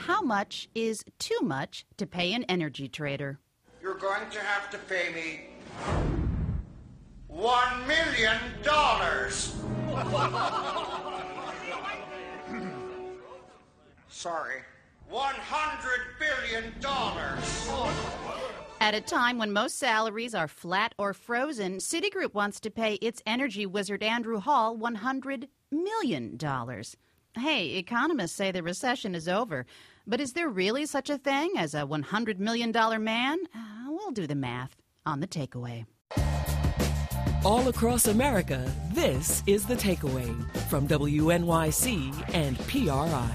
how much is too much to pay an energy trader? You're going to have to pay me $1 million. Sorry, $100 billion. At a time when most salaries are flat or frozen, Citigroup wants to pay its energy wizard Andrew Hall $100 million. Hey, economists say the recession is over, but is there really such a thing as a $100 million man? We'll do the math on The Takeaway. All across America, this is The Takeaway from WNYC and PRI.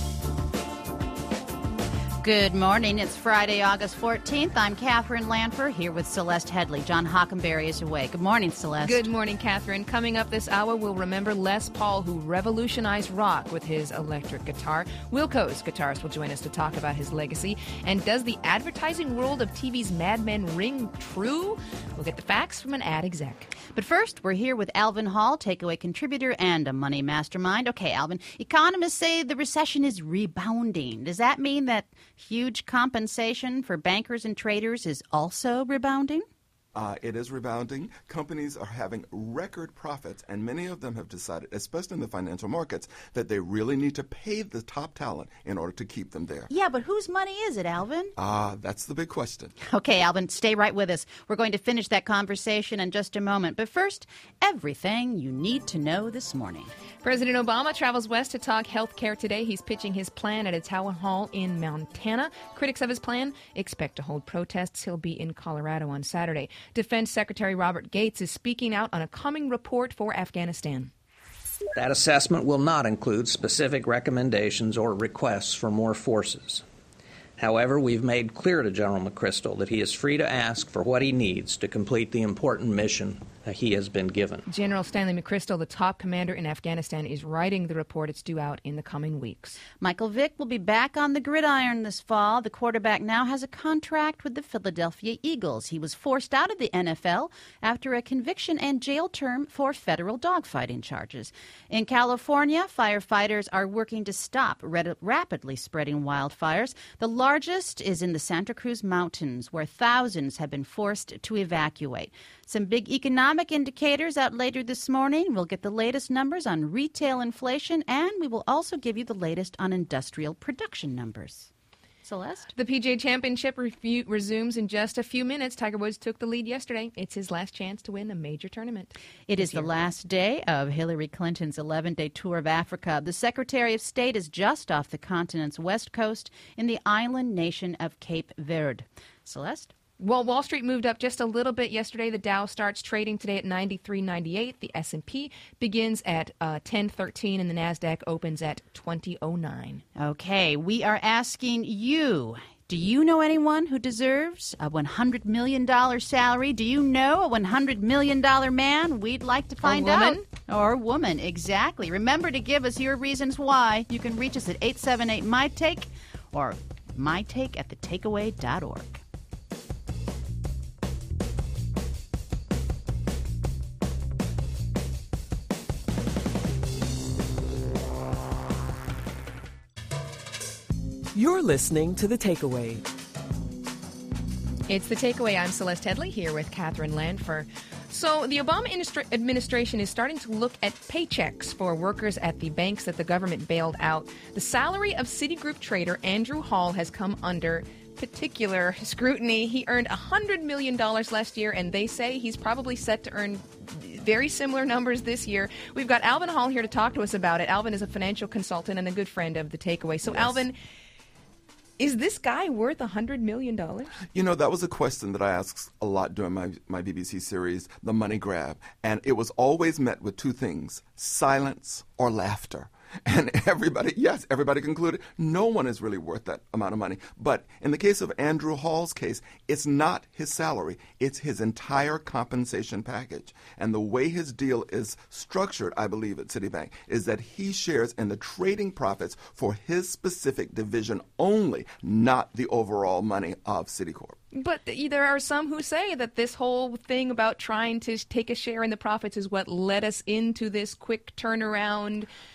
Good morning. It's Friday, August 14th. I'm Catherine Lanfer here with Celeste Headley. John Hockenberry is away. Good morning, Celeste. Good morning, Catherine. Coming up this hour, we'll remember Les Paul, who revolutionized rock with his electric guitar. Wilco's guitarist will join us to talk about his legacy. And does the advertising world of TV's Mad Men ring true? We'll get the facts from an ad exec. But first, we're here with Alvin Hall, Takeaway contributor and a money mastermind. Okay, Alvin, economists say the recession is rebounding. Does that mean that huge compensation for bankers and traders is also rebounding? It is rebounding. Companies are having record profits, and many of them have decided, especially in the financial markets, that they really need to pay the top talent in order to keep them there. Yeah, but whose money is it, Alvin? That's the big question. Okay, Alvin, stay right with us. We're going to finish that conversation in just a moment. But first, everything you need to know this morning. President Obama travels west to talk health care today. He's pitching his plan at a town hall in Montana. Critics of his plan expect to hold protests. He'll be in Colorado on Saturday. Defense Secretary Robert Gates is speaking out on a coming report for Afghanistan. That assessment will not include specific recommendations or requests for more forces. However, we've made clear to General McChrystal that he is free to ask for what he needs to complete the important mission he has been given. General Stanley McChrystal, the top commander in Afghanistan, is writing the report. It's due out in the coming weeks. Michael Vick will be back on the gridiron this fall. The quarterback now has a contract with the Philadelphia Eagles. He was forced out of the NFL after a conviction and jail term for federal dogfighting charges. In California, firefighters are working to stop rapidly spreading wildfires. The largest is in the Santa Cruz Mountains, where thousands have been forced to evacuate. Some big economic indicators out later this morning. We'll get the latest numbers on retail inflation, and we will also give you the latest on industrial production numbers. Celeste? The PGA Championship resumes in just a few minutes. Tiger Woods took the lead yesterday. It's his last chance to win a major tournament. It is the last day of Hillary Clinton's 11-day tour of Africa. The Secretary of State is just off the continent's west coast in the island nation of Cape Verde. Celeste? Well, Wall Street moved up just a little bit yesterday. The Dow starts trading today at 93.98. The S&P begins at 10.13, and the NASDAQ opens at 20.09. Okay, we are asking you, do you know anyone who deserves a $100 million salary? Do you know a $100 million man? We'd like to find out. Or woman, exactly. Remember to give us your reasons why. You can reach us at 878-MY-TAKE or mytake@thetakeaway.org. You're listening to The Takeaway. It's The Takeaway. I'm Celeste Headley here with Catherine Lanfer. So the Obama administration is starting to look at paychecks for workers at the banks that the government bailed out. The salary of Citigroup trader Andrew Hall has come under particular scrutiny. He earned $100 million last year, and they say he's probably set to earn very similar numbers this year. We've got Alvin Hall here to talk to us about it. Alvin is a financial consultant and a good friend of The Takeaway. So, yes. Alvin, is this guy worth $100 million? You know, that was a question that I asked a lot during my BBC series, The Money Grab. And it was always met with two things, silence or laughter. And everybody concluded no one is really worth that amount of money. But in the case of Andrew Hall's case, it's not his salary. It's his entire compensation package. And the way his deal is structured, I believe, at Citibank, is that he shares in the trading profits for his specific division only, not the overall money of Citicorp. But there are some who say that this whole thing about trying to take a share in the profits is what led us into this quick turnaround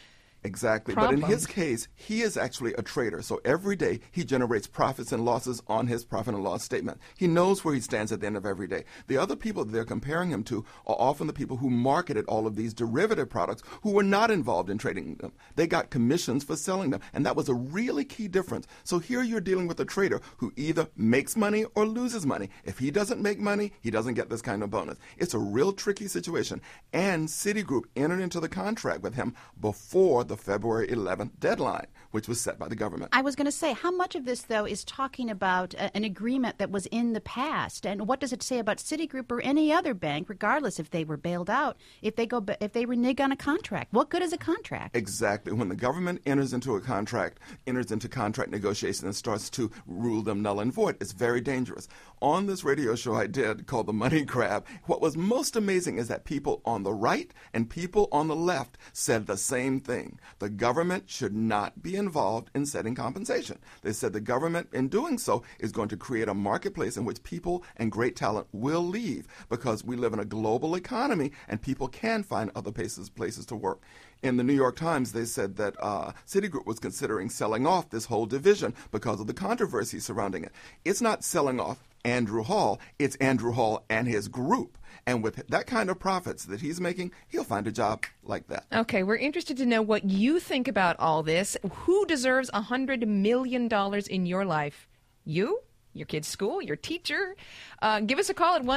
Exactly. problem. But in his case, he is actually a trader. So every day he generates profits and losses on his profit and loss statement. He knows where he stands at the end of every day. The other people that they're comparing him to are often the people who marketed all of these derivative products who were not involved in trading them. They got commissions for selling them. And that was a really key difference. So here you're dealing with a trader who either makes money or loses money. If he doesn't make money, he doesn't get this kind of bonus. It's a real tricky situation. And Citigroup entered into the contract with him before the February 11th deadline, which was set by the government. I was going to say, how much of this, though, is talking about an agreement that was in the past? And what does it say about Citigroup or any other bank, regardless if they were bailed out, if they renege on a contract? What good is a contract? Exactly. When the government enters into contract negotiations and starts to rule them null and void, it's very dangerous. On this radio show I did called The Money Grab, what was most amazing is that people on the right and people on the left said the same thing. The government should not be involved in setting compensation. They said the government, in doing so, is going to create a marketplace in which people and great talent will leave because we live in a global economy and people can find other places to work. In the New York Times, they said that Citigroup was considering selling off this whole division because of the controversy surrounding it. It's not selling off Andrew Hall, it's Andrew Hall and his group. And with that kind of profits that he's making, he'll find a job like that. Okay, we're interested to know what you think about all this. Who deserves $100 million in your life? You? Your kid's school? Your teacher? Give us a call at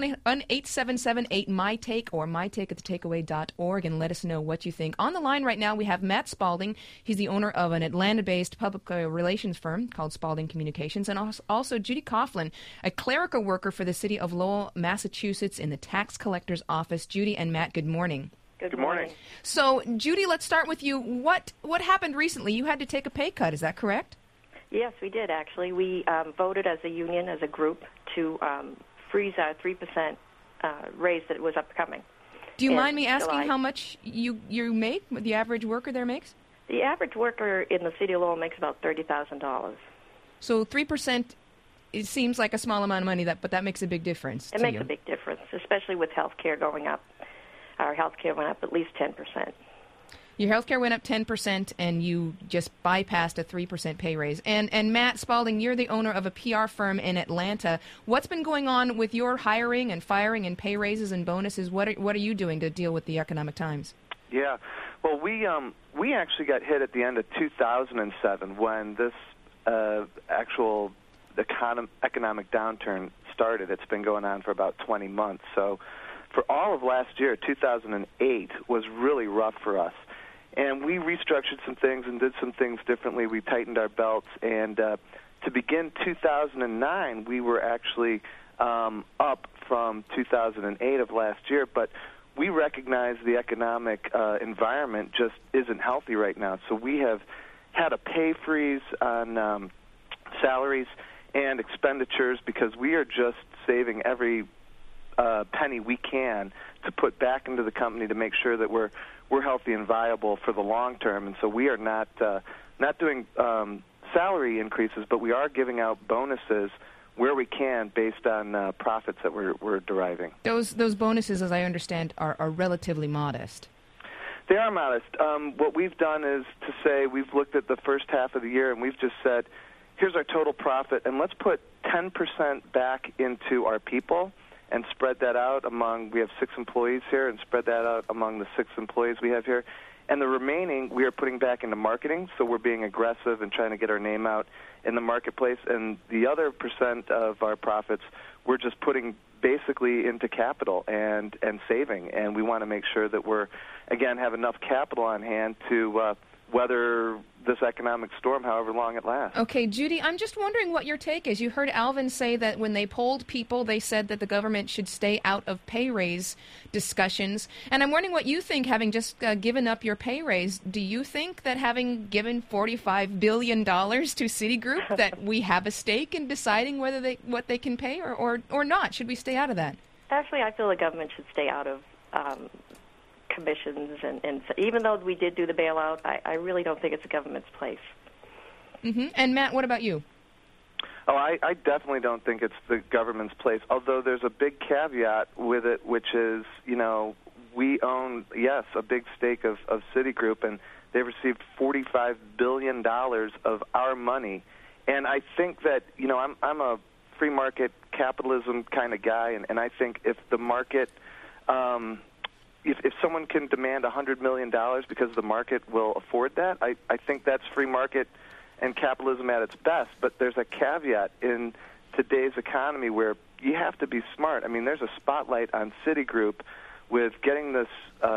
1-877-8-MY-TAKE or mytake@thetakeaway.org and let us know what you think. On the line right now, we have Matt Spalding. He's the owner of an Atlanta-based public relations firm called Spalding Communications, and also Judy Coughlin, a clerical worker for the city of Lowell, Massachusetts in the tax collector's office. Judy and Matt, good morning. Good morning. So, Judy, let's start with you. What happened recently? You had to take a pay cut, is that correct? Yes, we did, actually. We voted as a union, as a group, to freeze our 3% raise that was upcoming. Do you mind me asking July. how much you make, what the average worker there makes? The average worker in the city of Lowell makes about $30,000. So 3%, it seems like a small amount of money, but that makes a big difference. It makes a big difference, especially with health care going up. Our health care went up at least 10%. Your health care went up 10%, and you just bypassed a 3% pay raise. And Matt Spalding, you're the owner of a PR firm in Atlanta. What's been going on with your hiring and firing and pay raises and bonuses? What are you doing to deal with the economic times? Yeah, well, we actually got hit at the end of 2007 when this actual economic downturn started. It's been going on for about 20 months. So for all of last year, 2008 was really rough for us. And we restructured some things and did some things differently. We tightened our belts. And to begin 2009, we were actually up from 2008 of last year. But we recognize the economic environment just isn't healthy right now. So we have had a pay freeze on salaries and expenditures because we are just saving every penny we can to put back into the company to make sure that we're healthy and viable for the long term. And so we are not doing salary increases, but we are giving out bonuses where we can based on profits that we're deriving. Those bonuses, as I understand, are relatively modest. They are modest. What we've done is to say we've looked at the first half of the year and we've just said, here's our total profit, and let's put 10% back into our people and spread that out among, we have 6 employees here, and spread that out among the 6 employees we have here. And the remaining we are putting back into marketing, so we're being aggressive and trying to get our name out in the marketplace. And the other percent of our profits we're just putting basically into capital and saving. And we want to make sure that we're, again, have enough capital on hand to weather this economic storm, however long it lasts. Okay, Judy, I'm just wondering what your take is. You heard Alvin say that when they polled people, they said that the government should stay out of pay raise discussions. And I'm wondering what you think, having just given up your pay raise. Do you think that having given $45 billion to Citigroup, that we have a stake in deciding whether what they can pay or not? Should we stay out of that? Actually, I feel the government should stay out of commissions, and even though we did do the bailout, I really don't think it's the government's place. Mm-hmm. And Matt, what about you? Oh, I definitely don't think it's the government's place, although there's a big caveat with it, which is, we own, yes, a big stake of Citigroup, and They've received $45 billion of our money. And I think that, I'm a free market capitalism kind of guy, and I think if the market, if someone can demand $100 million because the market will afford that, I think that's free market and capitalism at its best. But there's a caveat in today's economy where you have to be smart. I mean, there's a spotlight on Citigroup with getting this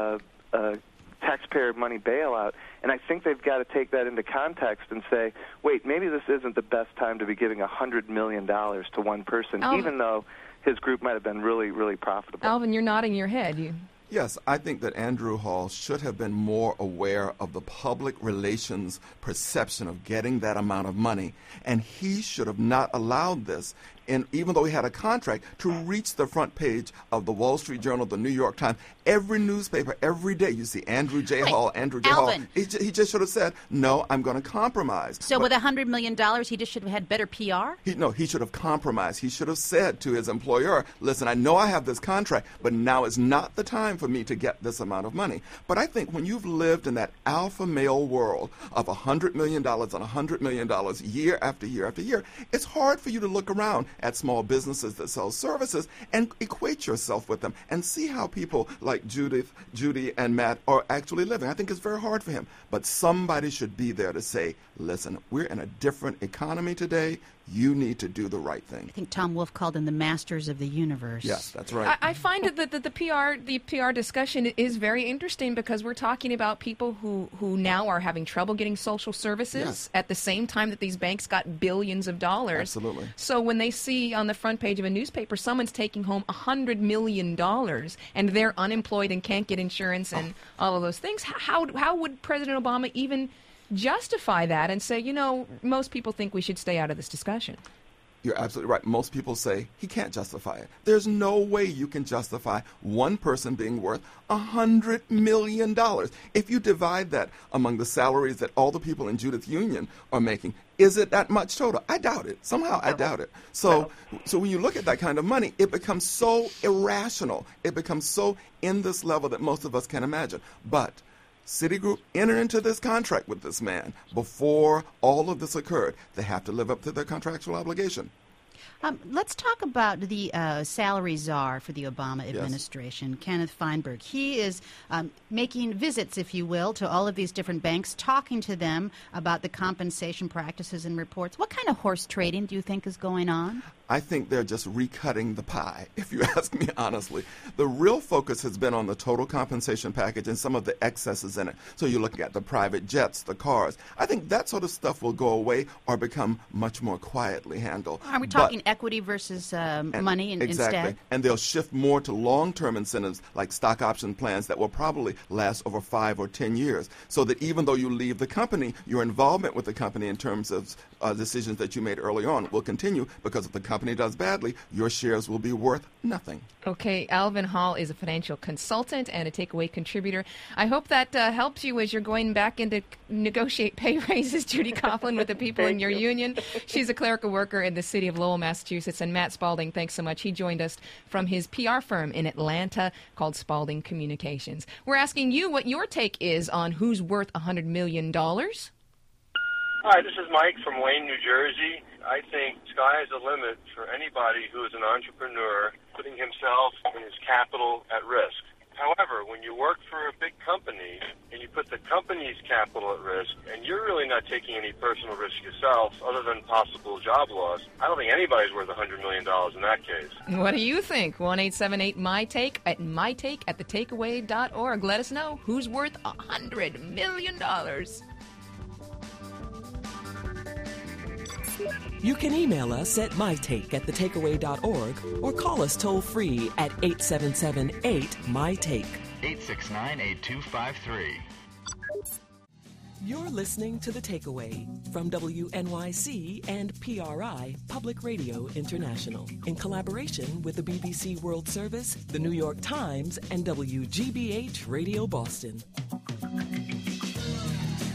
taxpayer money bailout, and I think they've got to take that into context and say, wait, maybe this isn't the best time to be giving $100 million to one person, even though his group might have been really, really profitable. Alvin, you're nodding your head. Yes, I think that Andrew Hall should have been more aware of the public relations perception of getting that amount of money, and he should have not allowed this, and even though he had a contract, to reach the front page of the Wall Street Journal, the New York Times, every newspaper, every day. You see Andrew J. Hall, Andrew J. Alvin. Hall. He just should have said, no, I'm going to compromise. So with $100 million, he just should have had better PR? He should have compromised. He should have said to his employer, listen, I know I have this contract, but now is not the time for me to get this amount of money. But I think when you've lived in that alpha male world of $100 million and $100 million year after year after year, it's hard for you to look around at small businesses that sell services and equate yourself with them and see how people like Judy, and Matt are actually living. I think it's very hard for him. But somebody should be there to say, listen, we're in a different economy today. You need to do the right thing. I think Tom Wolfe called them the masters of the universe. Yes, that's right. I find that the PR discussion is very interesting because we're talking about people who now are having trouble getting social services at the same time that these banks got billions of dollars. Absolutely. So when they see on the front page of a newspaper someone's taking home $100 million and they're unemployed and can't get insurance and all of those things, how would President Obama even justify that and say, most people think we should stay out of this discussion? You're absolutely right. Most people say he can't justify it. There's no way you can justify one person being worth $100 million. If you divide that among the salaries that all the people in Judith Union are making, is it that much total? I doubt it. Somehow I doubt it. So when you look at that kind of money, it becomes so irrational. It becomes so in this level that most of us can imagine. But Citigroup entered into this contract with this man before all of this occurred. They have to live up to their contractual obligation. Let's talk about the salary czar for the Obama administration, Kenneth Feinberg. He is making visits, if you will, to all of these different banks, talking to them about the compensation practices and reports. What kind of horse trading do you think is going on? I think they're just recutting the pie, if you ask me honestly. The real focus has been on the total compensation package and some of the excesses in it. So you're looking at the private jets, the cars. I think that sort of stuff will go away or become much more quietly handled. Are we talking equity versus money exactly. instead? And they'll shift more to long-term incentives like stock option plans that will probably last over 5 or 10 years. So that even though you leave the company, your involvement with the company in terms of decisions that you made early on will continue, because if the company does badly, your shares will be worth nothing. Okay, Alvin Hall is a financial consultant and a Takeaway contributor. I hope that helps you as you're going back in to negotiate pay raises, Judy Coughlin, with the people in your union. She's a clerical worker in the city of Lowell, Massachusetts. And Matt Spalding, thanks so much. He joined us from his PR firm in Atlanta called Spalding Communications. We're asking you what your take is on who's worth $100 million. Hi, this is Mike from Wayne, New Jersey. I think sky is the limit for anybody who is an entrepreneur putting himself and his capital at risk. However, when you work for a big company and you put the company's capital at risk and you're really not taking any personal risk yourself other than possible job loss, I don't think anybody's worth $100 million in that case. What do you think? 1-878-MY-TAKE at mytake@thetakeaway.org. Let us know who's worth $100 million. You can email us at mytake@thetakeaway.org or call us toll-free at 877-8-MY-TAKE. 869-8253. You're listening to The Takeaway from WNYC and PRI Public Radio International in collaboration with the BBC World Service, the New York Times, and WGBH Radio Boston.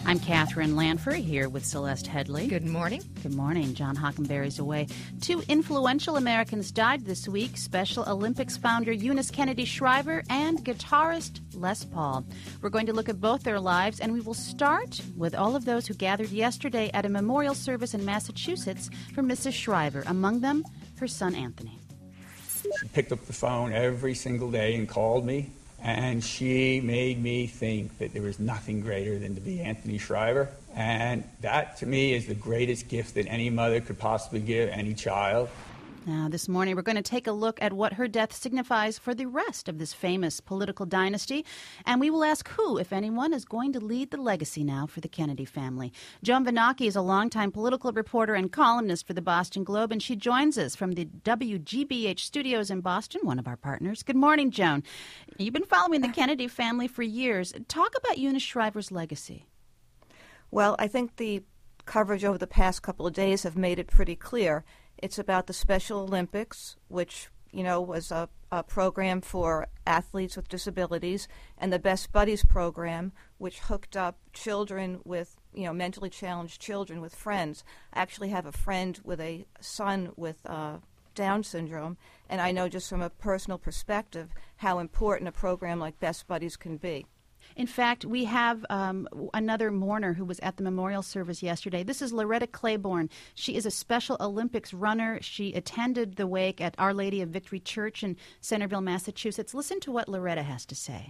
I'm Catherine Lanfer here with Celeste Headley. Good morning. Good morning. John Hockenberry's away. 2 influential Americans died this week: Special Olympics founder Eunice Kennedy Shriver and guitarist Les Paul. We're going to look at both their lives, and we will start with all of those who gathered yesterday at a memorial service in Massachusetts for Mrs. Shriver, among them her son Anthony. She picked up the phone every single day and called me. And she made me think that there was nothing greater than to be Anthony Shriver. And that, to me, is the greatest gift that any mother could possibly give any child. Now, this morning, we're going to take a look at what her death signifies for the rest of this famous political dynasty. And we will ask who, if anyone, is going to lead the legacy now for the Kennedy family. Joan Vanocchi is a longtime political reporter and columnist for the Boston Globe, and she joins us from the WGBH studios in Boston, one of our partners. Good morning, Joan. You've been following the Kennedy family for years. Talk about Eunice Shriver's legacy. Well, I think the coverage over the past couple of days have made it pretty clear. It's about the Special Olympics, which, was a program for athletes with disabilities, and the Best Buddies program, which hooked up children with, mentally challenged children with friends. I actually have a friend with a son with Down syndrome, and I know just from a personal perspective how important a program like Best Buddies can be. In fact, we have another mourner who was at the memorial service yesterday. This is Loretta Claiborne. She is a Special Olympics runner. She attended the wake at Our Lady of Victory Church in Centerville, Massachusetts. Listen to what Loretta has to say.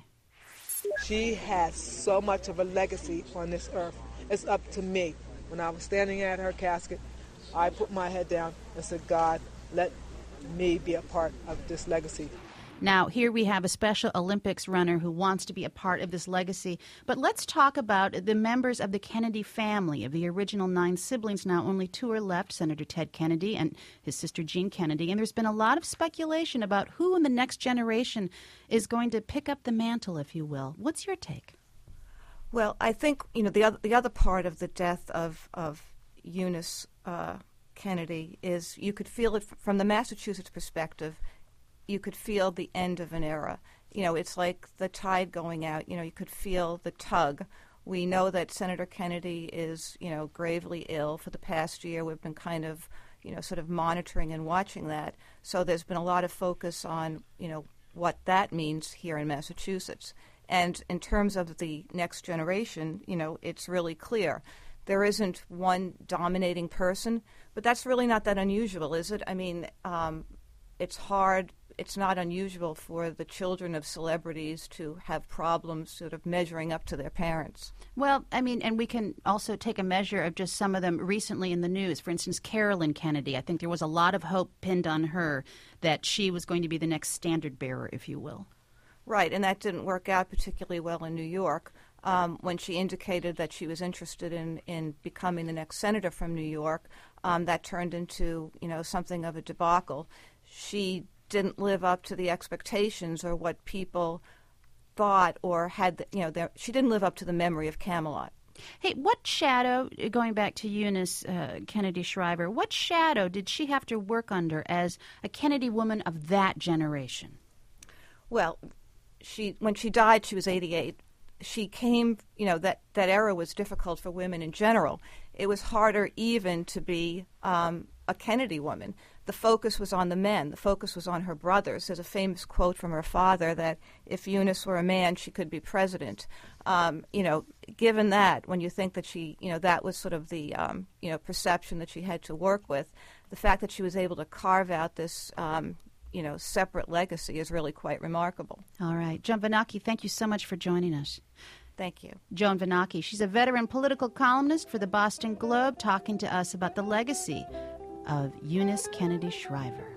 She has so much of a legacy on this earth. It's up to me. When I was standing at her casket, I put my head down and said, God, let me be a part of this legacy. Now, here we have a Special Olympics runner who wants to be a part of this legacy. But let's talk about the members of the Kennedy family. Of the original 9 siblings, now only 2 are left, Senator Ted Kennedy and his sister Jean Kennedy. And there's been a lot of speculation about who in the next generation is going to pick up the mantle, if you will. What's your take? Well, I think, the other part of the death of Eunice Kennedy is you could feel it from the Massachusetts perspective. You could feel the end of an era. It's like the tide going out. You could feel the tug. We know that Senator Kennedy is, gravely ill. For the past year, we've been kind of, sort of monitoring and watching that. So there's been a lot of focus on, what that means here in Massachusetts. And in terms of the next generation, it's really clear. There isn't one dominating person, but that's really not that unusual, is it? I mean, it's hard. It's not unusual for the children of celebrities to have problems sort of measuring up to their parents. Well, I mean, and we can also take a measure of just some of them recently in the news. For instance, Carolyn Kennedy. I think there was a lot of hope pinned on her that she was going to be the next standard bearer, if you will. Right, and that didn't work out particularly well in New York. When she indicated that she was interested in becoming the next senator from New York, that turned into, something of a debacle. She didn't live up to the expectations or what people thought or had, she didn't live up to the memory of Camelot. Hey, what shadow, going back to Eunice Kennedy Shriver, what shadow did she have to work under as a Kennedy woman of that generation? Well, when she died, she was 88. She came, that era was difficult for women in general. It was harder even to be a Kennedy woman. The focus was on the men. The focus was on her brothers. There's a famous quote from her father that if Eunice were a man, she could be president. Given that, when you think that she, that was sort of the, perception that she had to work with, the fact that she was able to carve out this, separate legacy is really quite remarkable. All right. Joan Vanocchi, thank you so much for joining us. Thank you. Joan Vanocchi. She's a veteran political columnist for the Boston Globe, talking to us about the legacy of Eunice Kennedy Shriver.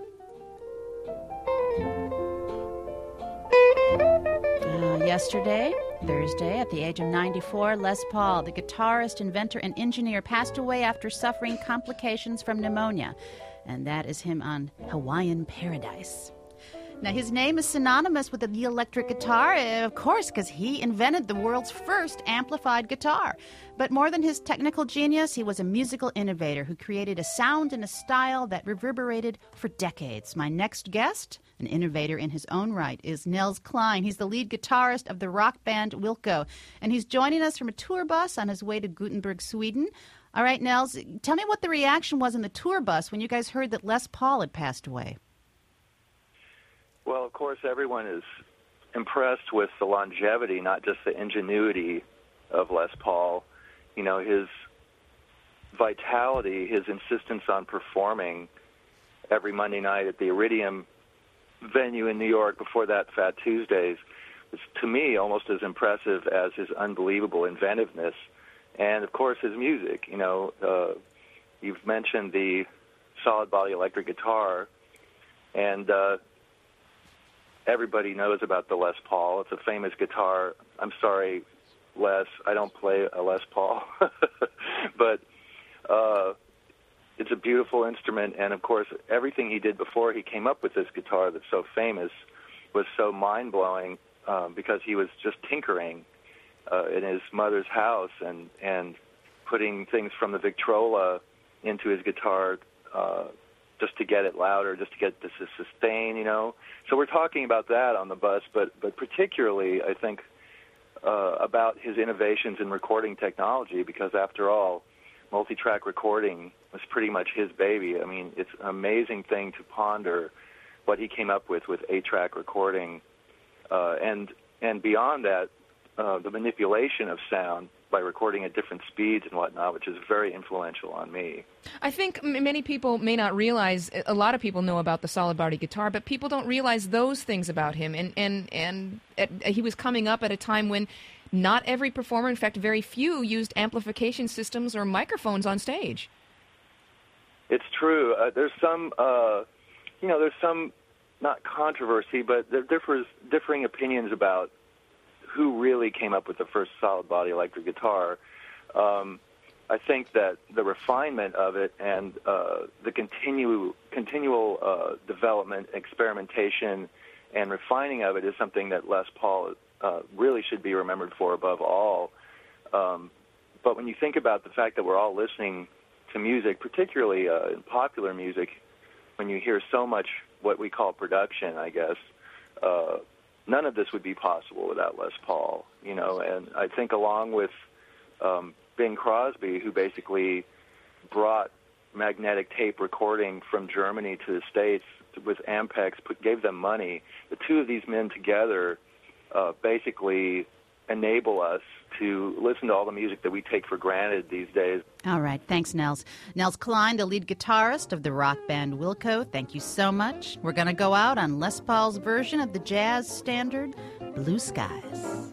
Yesterday, Thursday, at the age of 94, Les Paul, the guitarist, inventor, and engineer, passed away after suffering complications from pneumonia. And that is him on Hawaiian Paradise. Now, his name is synonymous with the electric guitar, of course, because he invented the world's first amplified guitar. But more than his technical genius, he was a musical innovator who created a sound and a style that reverberated for decades. My next guest, an innovator in his own right, is Nels Cline. He's the lead guitarist of the rock band Wilco, and he's joining us from a tour bus on his way to Gothenburg, Sweden. All right, Nels, tell me what the reaction was in the tour bus when you guys heard that Les Paul had passed away. Well, of course, everyone is impressed with the longevity, not just the ingenuity of Les Paul. You know, his vitality, his insistence on performing every Monday night at the Iridium venue in New York, before that Fat Tuesdays, was to me almost as impressive as his unbelievable inventiveness and, of course, his music. You know, you've mentioned the solid body electric guitar, and everybody knows about the Les Paul. It's a famous guitar. I'm sorry, Les, I don't play a Les Paul. But it's a beautiful instrument, and, of course, everything he did before he came up with this guitar that's so famous was so mind-blowing because he was just tinkering in his mother's house and putting things from the Victrola into his guitar just to get it louder, just to get this sustain, you know. So we're talking about that on the bus, but particularly, I think, about his innovations in recording technology, because after all, multi-track recording was pretty much his baby. I mean, it's an amazing thing to ponder what he came up with 8-track recording, and beyond that, the manipulation of sound by recording at different speeds and whatnot, which is very influential on me. I think many people may not realize, a lot of people know about the solid body guitar, but people don't realize those things about him. And he was coming up at a time when not every performer, in fact, very few, used amplification systems or microphones on stage. It's true. There's some, not controversy, but there differing opinions about who really came up with the first solid body electric guitar. I think that the refinement of it and the continual development, experimentation, and refining of it is something that Les Paul really should be remembered for above all. But when you think about the fact that we're all listening to music, particularly in popular music, when you hear so much what we call production, I guess, none of this would be possible without Les Paul, you know. And I think along with Bing Crosby, who basically brought magnetic tape recording from Germany to the States with Ampex, gave them money, the two of these men together basically enable us to listen to all the music that we take for granted these days. All right. Thanks, Nels. Nels Cline, the lead guitarist of the rock band Wilco. Thank you so much. We're going to go out on Les Paul's version of the jazz standard, Blue Skies.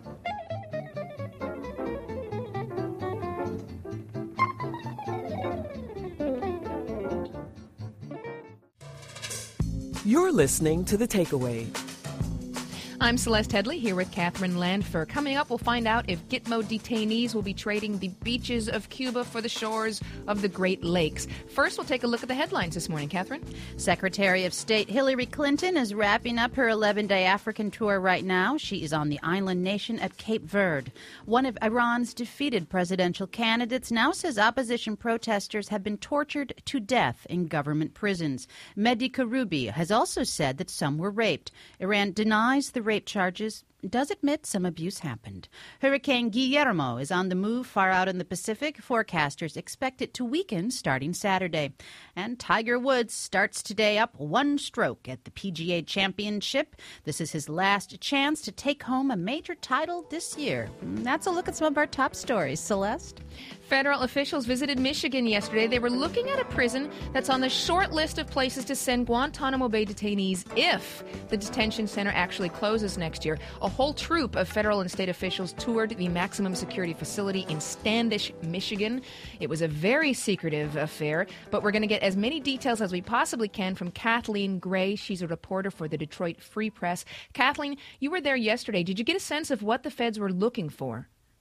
You're listening to The Takeaway. I'm Celeste Headley here with Catherine Landfer. Coming up, we'll find out if Gitmo detainees will be trading the beaches of Cuba for the shores of the Great Lakes. First, we'll take a look at the headlines this morning. Catherine? Secretary of State Hillary Clinton is wrapping up her 11-day African tour right now. She is on the island nation of Cape Verde. One of Iran's defeated presidential candidates now says opposition protesters have been tortured to death in government prisons. Mehdi Karoubi has also said that some were raped. Iran denies the rape charges, does admit some abuse happened. Hurricane Guillermo is on the move far out in the Pacific. Forecasters expect it to weaken starting Saturday. And Tiger Woods starts today up one stroke at the PGA Championship. This is his last chance to take home a major title this year. That's a look at some of our top stories. Celeste? Federal officials visited Michigan yesterday. They were looking at a prison that's on the short list of places to send Guantanamo Bay detainees if the detention center actually closes next year. A whole troop of federal and state officials toured the maximum security facility in Standish, Michigan. It was a very secretive affair, but we're going to get as many details as we possibly can from Kathleen Gray. She's a reporter for the Detroit Free Press. Kathleen, you were there yesterday. Did you get a sense of what the feds were looking for?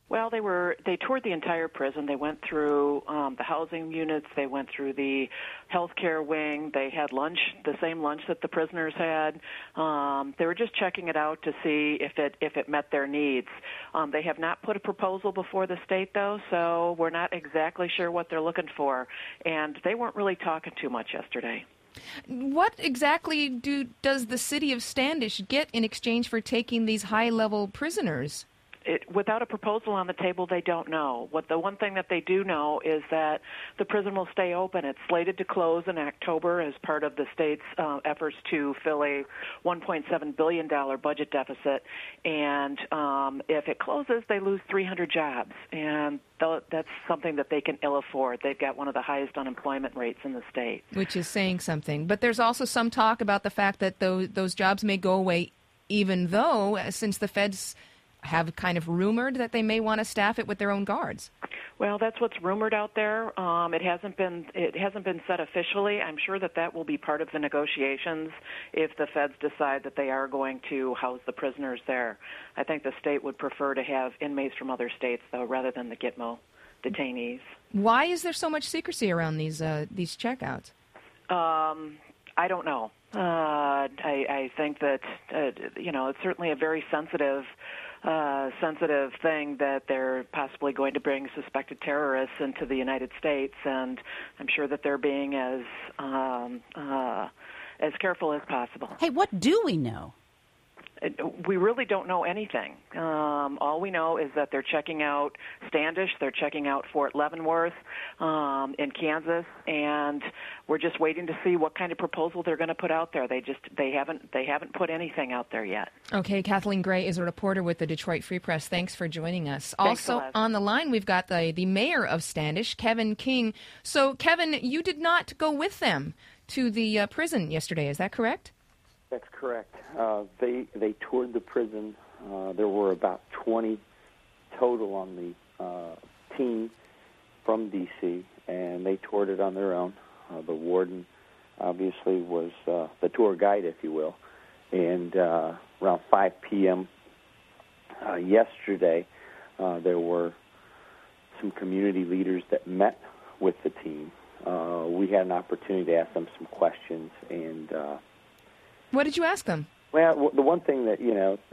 Well, they toured the entire prison. They went through the housing units. They went through the healthcare wing. They had lunch, the same lunch that the prisoners had. They were just checking it out to see if it met their needs. They have not put a proposal before the state, though, so we're not exactly sure what they're looking for. And they weren't really talking too much yesterday. What exactly does the city of Standish get in exchange for taking these high-level prisoners? Without a proposal on the table, they don't know. The one thing that they do know is that the prison will stay open. It's slated to close in October as part of the state's efforts to fill a $1.7 billion budget deficit. And if it closes, they lose 300 jobs. And that's something that they can ill afford. They've got one of the highest unemployment rates in the state. Which is saying something. But there's also some talk about the fact that those jobs may go away, even though, since the feds have kind of rumored that they may want to staff it with their own guards. Well, that's what's rumored out there. It hasn't been said officially. I'm sure that will be part of the negotiations if the feds decide that they are going to house the prisoners there. I think the state would prefer to have inmates from other states, though, rather than the Gitmo detainees. Why is there so much secrecy around these checkouts? I don't know. I think that it's certainly a very sensitive thing that they're possibly going to bring suspected terrorists into the United States, and I'm sure that they're being as careful as possible. Hey, what do we know? We really don't know anything. All we know is that they're checking out Standish, they're checking out Fort Leavenworth in Kansas, and we're just waiting to see what kind of proposal they're going to put out there. They haven't put anything out there yet. Okay, Kathleen Gray is a reporter with the Detroit Free Press. Thanks for joining us. Thanks, also on the line, we've got the mayor of Standish, Kevin King. So, Kevin, you did not go with them to the prison yesterday. Is that correct? That's correct. They toured the prison. There were about 20 total on the team from D.C., and they toured it on their own. The warden, obviously, was the tour guide, if you will. And around 5 p.m. Yesterday, there were some community leaders that met with the team. We had an opportunity to ask them some questions, and what did you ask them? Well, the one thing that,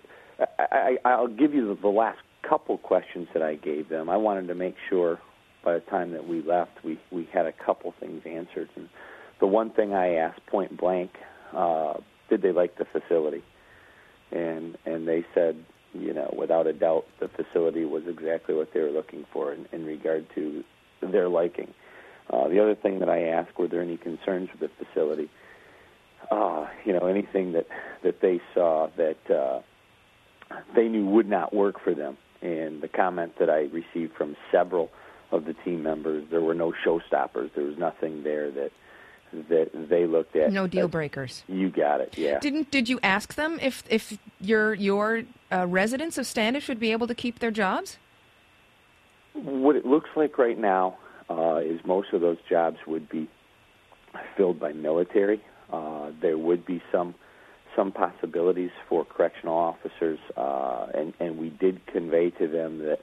I'll give you the last couple questions that I gave them. I wanted to make sure by the time that we left, we had a couple things answered. And the one thing I asked point blank, did they like the facility? And they said, without a doubt, the facility was exactly what they were looking for in regard to their liking. The other thing that I asked, were there any concerns with the facility? Anything that they saw that they knew would not work for them. And the comment that I received from several of the team members, there were no showstoppers. There was nothing there that they looked at. No deal breakers. You got it, yeah. Did you ask them if your residents of Standish would be able to keep their jobs? What it looks like right now is most of those jobs would be filled by military. There would be some possibilities for correctional officers, and we did convey to them that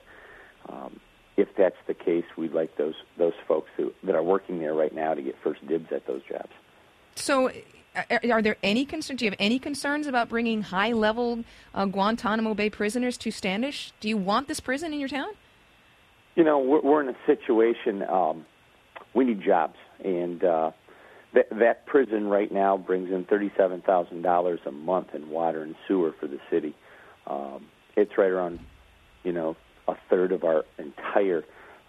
if that's the case, we'd like those folks that are working there right now to get first dibs at those jobs. So are there any concerns? Do you have any concerns about bringing high-level Guantanamo Bay prisoners to Standish? Do you want this prison in your town? We're in a situation, we need jobs, and that prison right now brings in $37,000 a month in water and sewer for the city. It's right around, a third of our entire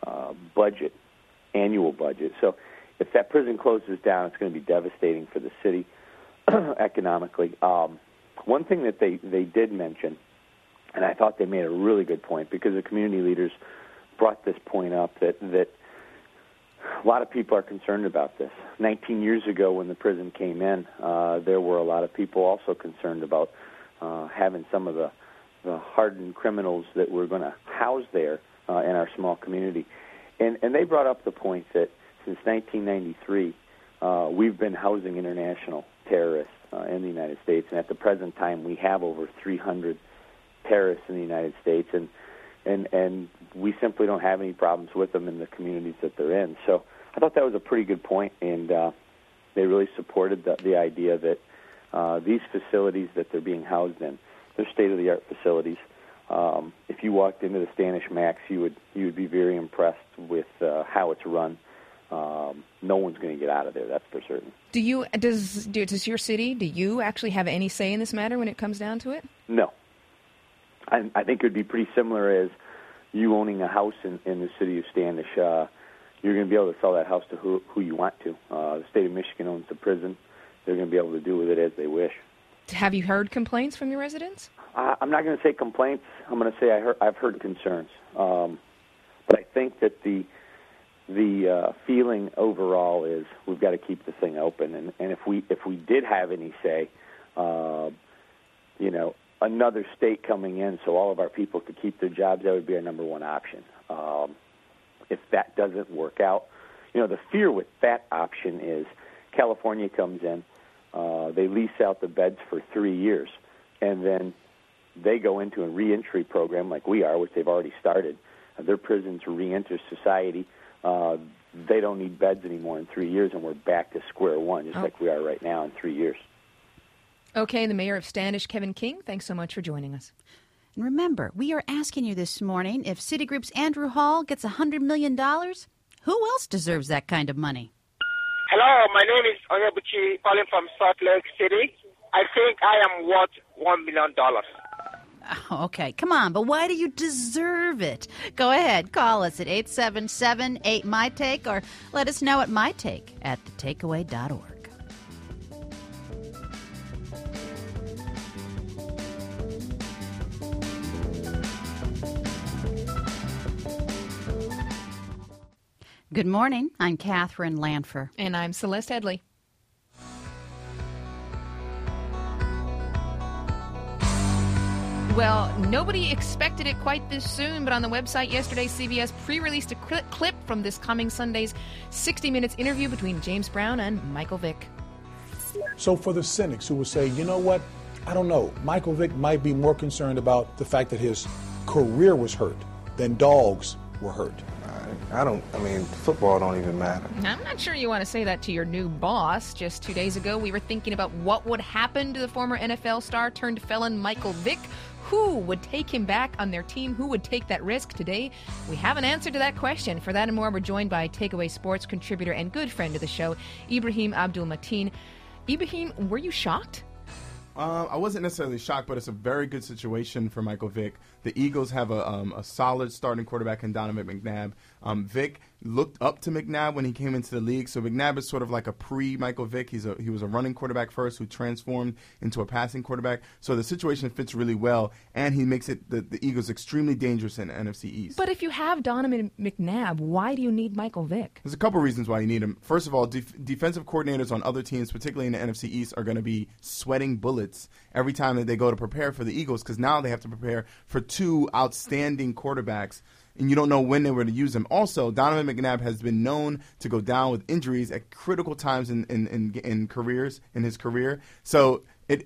annual budget. So if that prison closes down, it's going to be devastating for the city economically. One thing that they did mention, and I thought they made a really good point, because the community leaders brought this point up, that a lot of people are concerned about this. 19 years ago when the prison came in, there were a lot of people also concerned about having some of the hardened criminals that we're going to house there in our small community. And they brought up the point that since 1993, we've been housing international terrorists in the United States. And at the present time, we have over 300 terrorists in the United States. And and we simply don't have any problems with them in the communities that they're in. So I thought that was a pretty good point, and they really supported the idea that these facilities that they're being housed in, they're state-of-the-art facilities. If you walked into the Standish Max, you would be very impressed with how it's run. No one's going to get out of there, that's for certain. Does your city, do you actually have any say in this matter when it comes down to it? No. I think it would be pretty similar as you owning a house in the city of Standish. You're going to be able to sell that house to who you want to. The state of Michigan owns the prison. They're going to be able to do with it as they wish. Have you heard complaints from your residents? I'm not going to say complaints. I'm going to say I've heard concerns. But I think that the feeling overall is we've got to keep the thing open. And if we did have any say, another state coming in so all of our people could keep their jobs, that would be our number one option. If that doesn't work out, the fear with that option is California comes in, they lease out the beds for 3 years, and then they go into a reentry program like we are, which they've already started. Their prisons reenter society. They don't need beds anymore in 3 years, and we're back to square one, just like we are right now in 3 years. Okay, the mayor of Standish, Kevin King, thanks so much for joining us. And remember, we are asking you this morning, if Citigroup's Andrew Hall gets $100 million, who else deserves that kind of money? Hello, my name is Onyebuchi, calling from Salt Lake City. I think I am worth $1 million. Okay, come on, but why do you deserve it? Go ahead, call us at 877-8-MY-TAKE or let us know at mytake@thetakeaway.org. Good morning. I'm Catherine Lanfer. And I'm Celeste Headley. Well, nobody expected it quite this soon, but on the website yesterday, CBS pre-released a clip from this coming Sunday's 60 Minutes interview between James Brown and Michael Vick. So for the cynics who will say, you know what, I don't know, Michael Vick might be more concerned about the fact that his career was hurt than dogs were hurt. Football don't even matter. I'm not sure you want to say that to your new boss. Just 2 days ago, we were thinking about what would happen to the former NFL star turned felon Michael Vick. Who would take him back on their team? Who would take that risk? Today, we have an answer to that question. For that and more, we're joined by Takeaway Sports contributor and good friend of the show, Ibrahim Abdul-Mateen. Ibrahim, were you shocked? I wasn't necessarily shocked, but it's a very good situation for Michael Vick. The Eagles have a solid starting quarterback in Donovan McNabb. Vick looked up to McNabb when he came into the league, so McNabb is sort of like a pre-Michael Vick. He was a running quarterback first who transformed into a passing quarterback. So the situation fits really well, and he makes it the Eagles extremely dangerous in the NFC East. But if you have Donovan McNabb, why do you need Michael Vick? There's a couple reasons why you need him. First of all, defensive coordinators on other teams, particularly in the NFC East, are going to be sweating bullets every time that they go to prepare for the Eagles, because now they have to prepare for two outstanding quarterbacks, and you don't know when they were to use them. Also, Donovan McNabb has been known to go down with injuries at critical times in his career. So if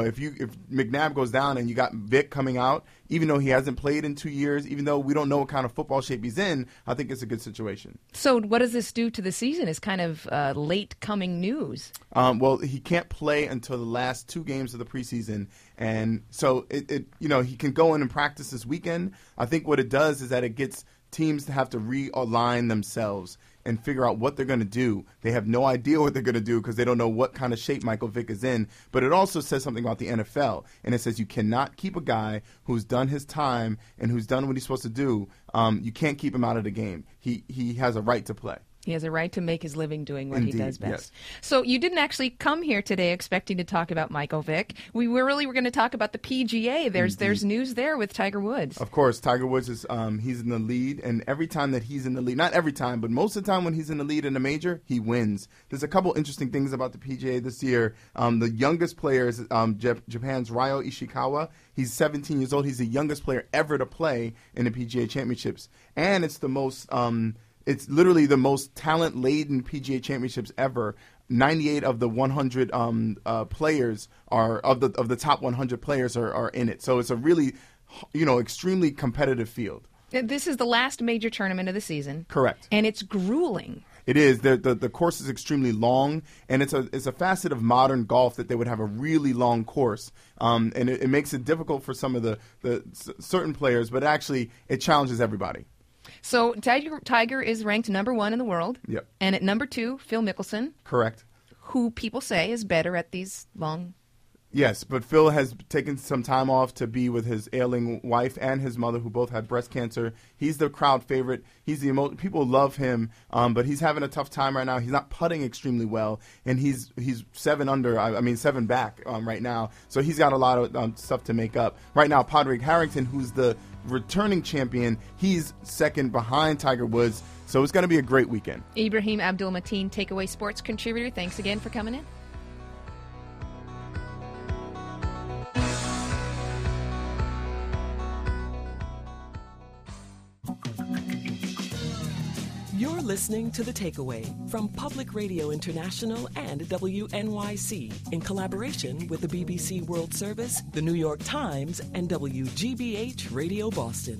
McNabb goes down and you got Vick coming out, even though he hasn't played in 2 years, even though we don't know what kind of football shape he's in, I think it's a good situation. So what does this do to the season? It's kind of late coming news. Well, he can't play until the last 2 games of the preseason, and so he can go in and practice this weekend. I think what it does is that it gets teams to have to realign themselves and figure out what they're going to do. They have no idea what they're going to do because they don't know what kind of shape Michael Vick is in. But it also says something about the NFL, and it says you cannot keep a guy who's done his time and who's done what he's supposed to do. You can't keep him out of the game. He has a right to play. He has a right to make his living doing what Indeed, he does best. Yes. So you didn't actually come here today expecting to talk about Michael Vick. We were going to talk about the PGA. There's news there with Tiger Woods. Of course, Tiger Woods is he's in the lead, and every time that he's in the lead, not every time, but most of the time when he's in the lead in a major, he wins. There's a couple interesting things about the PGA this year. The youngest player is Japan's Ryo Ishikawa. He's 17 years old. He's the youngest player ever to play in the PGA Championships, and it's the most it's literally the most talent-laden PGA Championships ever. 98 of the 100 players are of the top 100 players are in it. So it's a really extremely competitive field. This is the last major tournament of the season. Correct. And it's grueling. It is. The course is extremely long, and it's a facet of modern golf that they would have a really long course, and it makes it difficult for some of the certain players, but actually it challenges everybody. So Tiger is ranked number 1 in the world. Yep. And at number 2, Phil Mickelson. Correct. Who people say is better at these long. Yes, but Phil has taken some time off to be with his ailing wife and his mother, who both had breast cancer. He's the crowd favorite. He's people love him, but he's having a tough time right now. He's not putting extremely well, and he's 7 back right now. So he's got a lot of stuff to make up. Right now, Padraig Harrington, who's the returning champion, he's second behind Tiger Woods. So it's going to be a great weekend. Ibrahim Abdul-Mateen, Takeaway Sports contributor, thanks again for coming in. You're listening to The Takeaway from Public Radio International and WNYC in collaboration with the BBC World Service, the New York Times, and WGBH Radio Boston.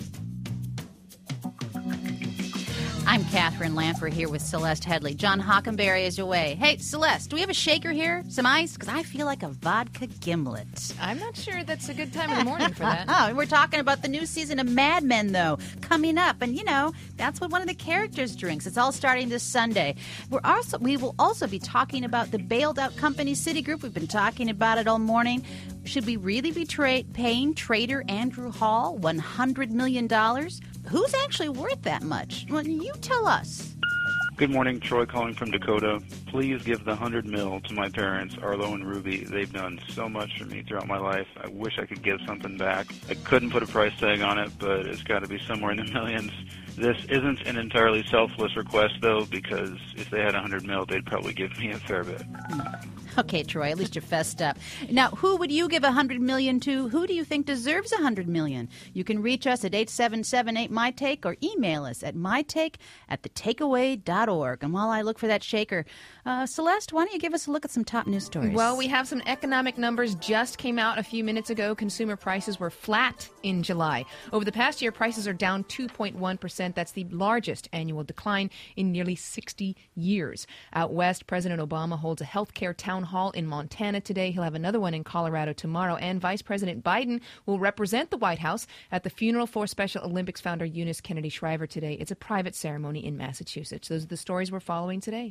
I'm Catherine Lanfer here with Celeste Headley. John Hockenberry is away. Hey, Celeste, do we have a shaker here? Some ice? Because I feel like a vodka gimlet. I'm not sure that's a good time of the morning for that. We're talking about the new season of Mad Men, though, coming up. And, that's what one of the characters drinks. It's all starting this Sunday. We will also be talking about the bailed-out company Citigroup. We've been talking about it all morning. Should we really be paying trader Andrew Hall $100 million? Who's actually worth that much? Well, you tell us. Good morning, Troy calling from Dakota. Please give the $100 million to my parents, Arlo and Ruby. They've done so much for me throughout my life. I wish I could give something back. I couldn't put a price tag on it, but it's got to be somewhere in the millions. This isn't an entirely selfless request, though, because if they had $100 million, they'd probably give me a fair bit. Okay, Troy, at least you fessed up. Now, who would you give $100 million to? Who do you think deserves $100 million? You can reach us at 877-8MyTake or email us at mytake@thetakeaway.org. And while I look for that shaker, Celeste, why don't you give us a look at some top news stories? Well, we have some economic numbers just came out a few minutes ago. Consumer prices were flat in July. Over the past year, prices are down 2.1%. That's the largest annual decline in nearly 60 years. Out west, President Obama holds a healthcare town hall in Montana today. He'll have another one in Colorado tomorrow. And Vice President Biden will represent the White House at the funeral for Special Olympics founder Eunice Kennedy Shriver today. It's a private ceremony in Massachusetts. Those are the stories we're following today.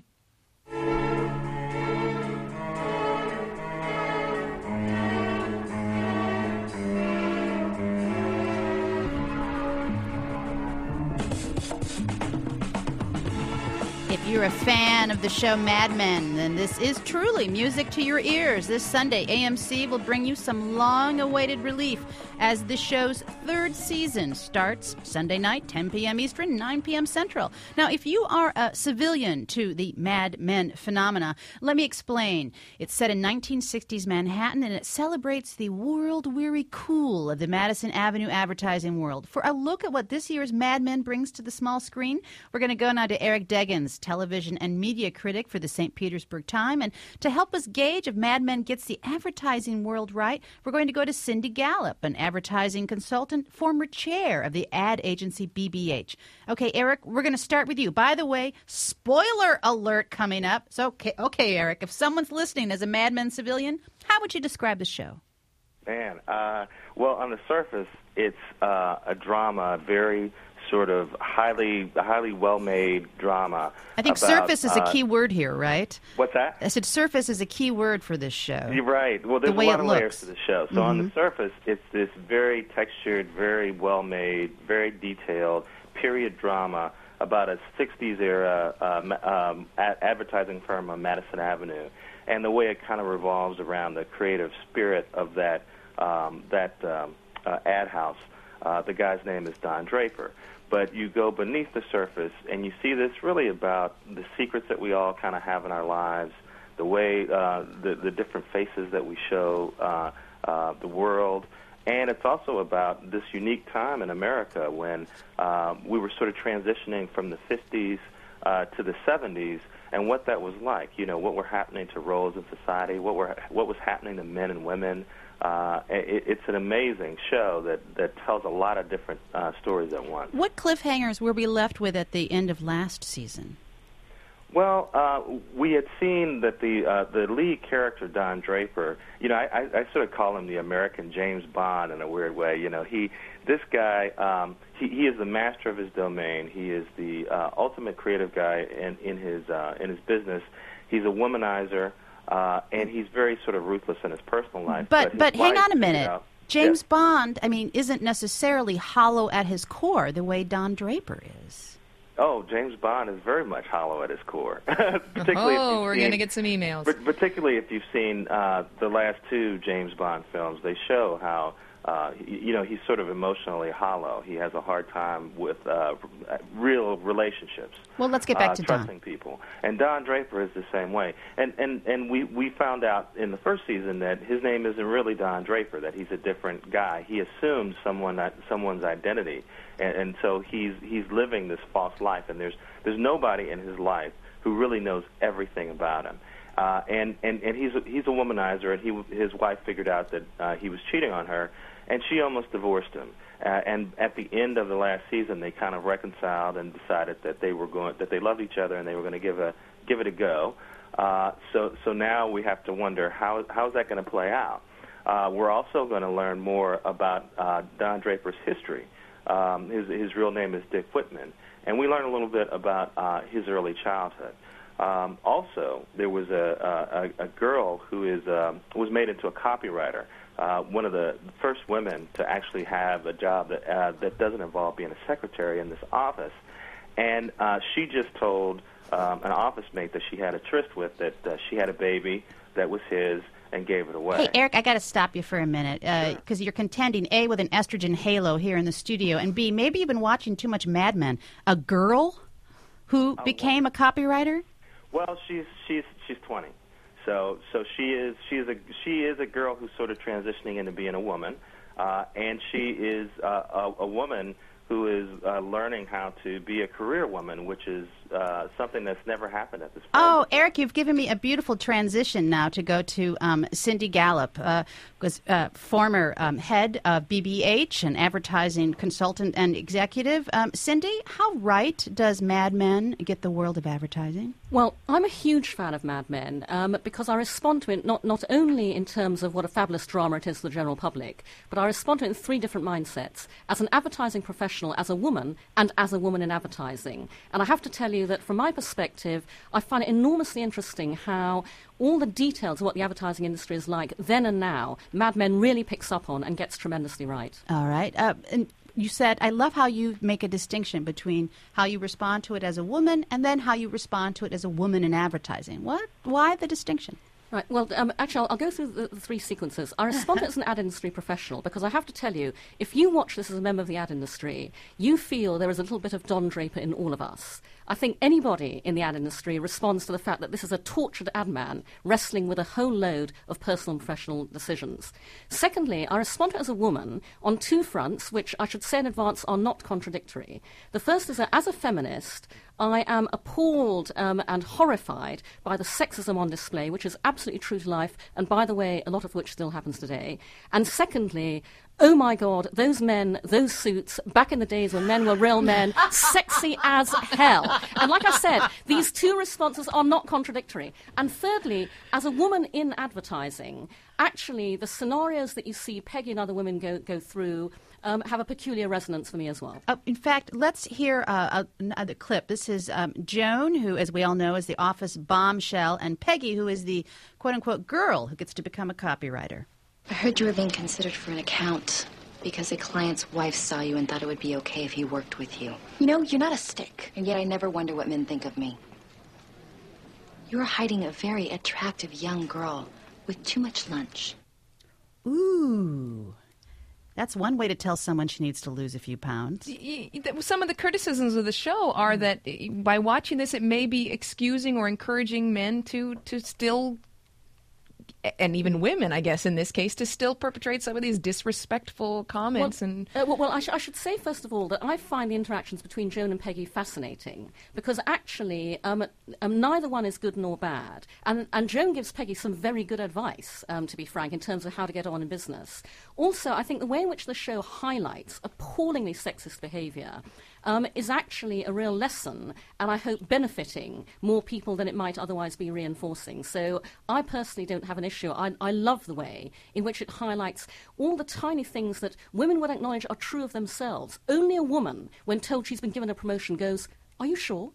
If you're a fan of the show Mad Men, then this is truly music to your ears. This Sunday, AMC will bring you some long-awaited relief as the show's third season starts Sunday night, 10 p.m. Eastern, 9 p.m. Central. Now, if you are a civilian to the Mad Men phenomena, let me explain. It's set in 1960s Manhattan, and it celebrates the world-weary cool of the Madison Avenue advertising world. For a look at what this year's Mad Men brings to the small screen, we're going to go now to Eric Deggans, television and media critic for the St. Petersburg Times. And to help us gauge if Mad Men gets the advertising world right, we're going to go to Cindy Gallup, an advertising consultant, former chair of the ad agency BBH. Okay, Eric, we're going to start with you. By the way, spoiler alert coming up. So, okay, Eric, if someone's listening as a Mad Men civilian, how would you describe the show? Man, well, on the surface, it's a drama, very sort of highly well-made drama. I think about, surface is a key word here, right? What's that? I said surface is a key word for this show. You're right. Well, there's a lot of layers to the show. So on the surface, it's this very textured, very well-made, very detailed period drama about a 60s-era advertising firm on Madison Avenue, and the way it kind of revolves around the creative spirit of that ad house. The guy's name is Don Draper. But you go beneath the surface, and you see this really about the secrets that we all kind of have in our lives, the way the different faces that we show the world. And it's also about this unique time in America when we were sort of transitioning from the 50s to the 70s and what that was like. What were happening to roles in society, what was happening to men and women. It's an amazing show that tells a lot of different stories at once. What cliffhangers were we left with at the end of last season? Well, we had seen that the lead character, Don Draper, I sort of call him the American James Bond in a weird way. This guy, he is the master of his domain. He is the ultimate creative guy in his business. He's a womanizer, and he's very sort of ruthless in his personal life. But hang on a minute. James Bond, isn't necessarily hollow at his core the way Don Draper is. Oh, James Bond is very much hollow at his core. We're going to get some emails. Particularly if you've seen the last two James Bond films, they show how, he's sort of emotionally hollow. He has a hard time with real relationships. Well, let's get back to trusting people. And Don Draper is the same way. And we found out in the first season that his name isn't really Don Draper, that he's a different guy. He assumes someone's identity. And so he's living this false life, and there's nobody in his life who really knows everything about him. And he's a womanizer, and his wife figured out that he was cheating on her, and she almost divorced him. And at the end of the last season, they kind of reconciled and decided that they loved each other and they were going to give it a go. So now we have to wonder how's that going to play out. We're also going to learn more about Don Draper's history. His real name is Dick Whitman, and we learn a little bit about his early childhood. Also, there was a girl who was made into a copywriter, one of the first women to actually have a job that doesn't involve being a secretary in this office, and she just told an office mate that she had a tryst with that she had a baby that was his, and gave it away. Hey, Eric, I got to stop you for a minute because you're contending, A, with an estrogen halo here in the studio, and B, maybe you've been watching too much Mad Men. A girl who became a copywriter? Well, she's 20, so she is a girl who's sort of transitioning into being a woman, and she is a woman who is learning how to be a career woman, which is something that's never happened at this point. Oh, Eric, you've given me a beautiful transition now to go to Cindy Gallup, was former head of BBH, an advertising consultant and executive. Cindy, how right does Mad Men get the world of advertising? Well, I'm a huge fan of Mad Men because I respond to it not only in terms of what a fabulous drama it is for the general public, but I respond to it in three different mindsets. As an advertising professional, as a woman, and as a woman in advertising. And I have to tell you that from my perspective, I find it enormously interesting how all the details of what the advertising industry is like then and now, Mad Men really picks up on and gets tremendously right. All right. And you said, I love how you make a distinction between how you respond to it as a woman and then how you respond to it as a woman in advertising. What? Why the distinction? Right. Well, actually, I'll go through the three sequences. I respond as an ad industry professional because I have to tell you, if you watch this as a member of the ad industry, you feel there is a little bit of Don Draper in all of us. I think anybody in the ad industry responds to the fact that this is a tortured ad man wrestling with a whole load of personal and professional decisions. Secondly, I respond as a woman on two fronts, which I should say in advance are not contradictory. The first is that as a feminist, I am appalled and horrified by the sexism on display, which is absolutely true to life, and by the way, a lot of which still happens today. And secondly, oh my God, those men, those suits, back in the days when men were real men, sexy as hell. And like I said, these two responses are not contradictory. And thirdly, as a woman in advertising, actually the scenarios that you see Peggy and other women go through have a peculiar resonance for me as well. In fact, let's hear another clip. This is Joan, who, as we all know, is the office bombshell, and Peggy, who is the quote-unquote girl who gets to become a copywriter. I heard you were being considered for an account because a client's wife saw you and thought it would be okay if he worked with you. You know, you're not a stick, and yet I never wonder what men think of me. You're hiding a very attractive young girl with too much lunch. Ooh. That's one way to tell someone she needs to lose a few pounds. Some of the criticisms of the show are that by watching this, it may be excusing or encouraging men to still and even women, I guess, in this case, to still perpetrate some of these disrespectful comments. I should say, first of all, that I find the interactions between Joan and Peggy fascinating because actually neither one is good nor bad. And Joan gives Peggy some very good advice, to be frank, in terms of how to get on in business. Also, I think the way in which the show highlights appallingly sexist behaviour is actually a real lesson, and I hope benefiting more people than it might otherwise be reinforcing. So I personally don't have an issue. I love the way in which it highlights all the tiny things that women would acknowledge are true of themselves. Only a woman, when told she's been given a promotion, goes, "Are you sure?"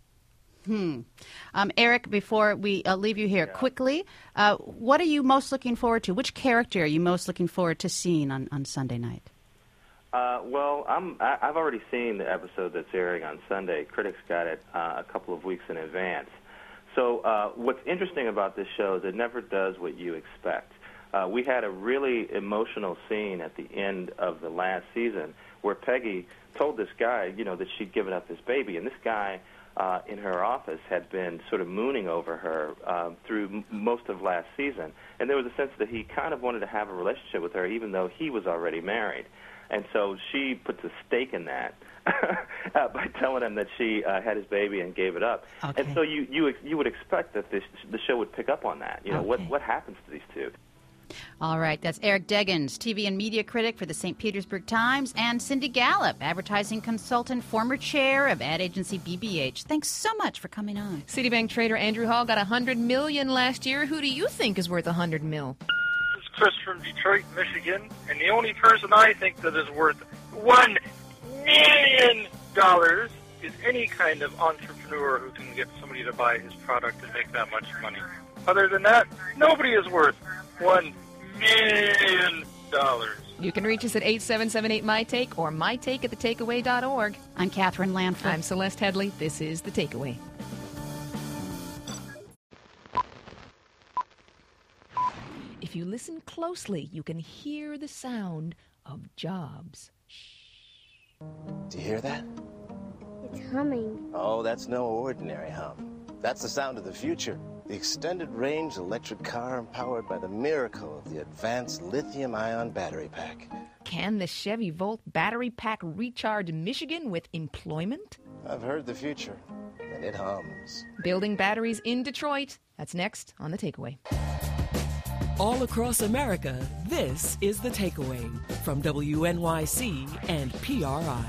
Eric, before we leave you here, quickly, what are you most looking forward to? Which character are you most looking forward to seeing on Sunday night? Well, I've already seen the episode that's airing on Sunday. Critics got it a couple of weeks in advance. So what's interesting about this show is it never does what you expect. We had a really emotional scene at the end of the last season where Peggy told this guy, that she'd given up his baby, and this guy in her office had been sort of mooning over her through most of last season, and there was a sense that he kind of wanted to have a relationship with her even though he was already married. And so she puts a stake in that by telling him that she had his baby and gave it up. Okay. And so you would expect that the show would pick up on that. What happens to these two? All right, that's Eric Deggans, TV and media critic for the St. Petersburg Times, and Cindy Gallup, advertising consultant, former chair of ad agency BBH. Thanks so much for coming on. Citibank trader Andrew Hall got $100 million last year. Who do you think is worth $100 million? Chris from Detroit, Michigan, and the only person I think that is worth $1 million is any kind of entrepreneur who can get somebody to buy his product and make that much money. Other than that, nobody is worth $1 million. You can reach us at 8778-MY-TAKE or mytake@thetakeaway.org. I'm Catherine Lanford. I'm Celeste Headley. This is The Takeaway. If you listen closely, you can hear the sound of jobs. Do you hear that? It's humming. Oh, that's no ordinary hum. That's the sound of the future. The extended range electric car powered by the miracle of the advanced lithium-ion battery pack. Can the Chevy Volt battery pack recharge Michigan with employment? I've heard the future, and it hums. Building batteries in Detroit. That's next on The Takeaway. All across America, this is The Takeaway from WNYC and PRI.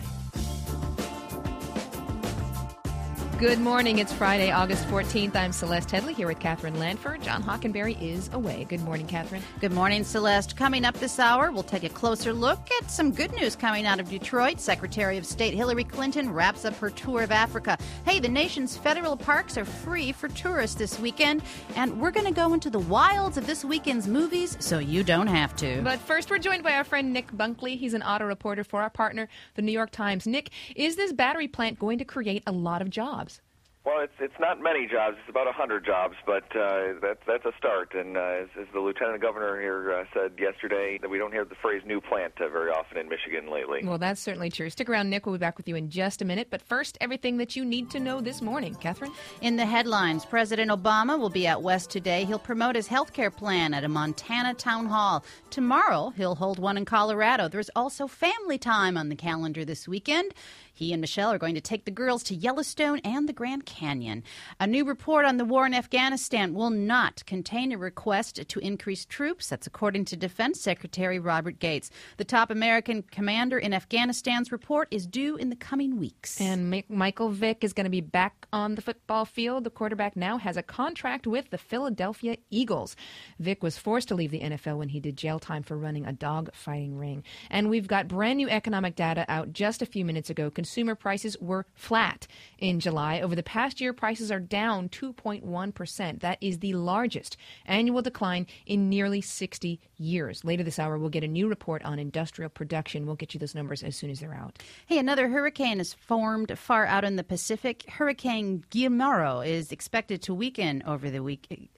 Good morning. It's Friday, August 14th. I'm Celeste Headley here with Catherine Lanford. John Hockenberry is away. Good morning, Catherine. Good morning, Celeste. Coming up this hour, we'll take a closer look at some good news coming out of Detroit. Secretary of State Hillary Clinton wraps up her tour of Africa. Hey, the nation's federal parks are free for tourists this weekend, and we're going to go into the wilds of this weekend's movies so you don't have to. But first, we're joined by our friend Nick Bunkley. He's an auto reporter for our partner, the New York Times. Nick, is this battery plant going to create a lot of jobs? Well, it's not many jobs. It's about 100 jobs, but that's a start. And as the lieutenant governor here said yesterday, that we don't hear the phrase new plant very often in Michigan lately. Well, that's certainly true. Stick around, Nick. We'll be back with you in just a minute. But first, everything that you need to know this morning. Catherine? In the headlines, President Obama will be out west today. He'll promote his health care plan at a Montana town hall. Tomorrow, he'll hold one in Colorado. There's also family time on the calendar this weekend. He and Michelle are going to take the girls to Yellowstone and the Grand Canyon. A new report on the war in Afghanistan will not contain a request to increase troops. That's according to Defense Secretary Robert Gates. The top American commander in Afghanistan's report is due in the coming weeks. And Michael Vick is going to be back on the football field. The quarterback now has a contract with the Philadelphia Eagles. Vick was forced to leave the NFL when he did jail time for running a dog fighting ring. And we've got brand new economic data out just a few minutes ago. Consumer prices were flat in July. Over the past year, prices are down 2.1%. That is the largest annual decline in nearly 60 years. Later this hour, we'll get a new report on industrial production. We'll get you those numbers as soon as they're out. Hey, another hurricane is formed far out in the Pacific. Hurricane Guillermo is expected to weaken over the weekend.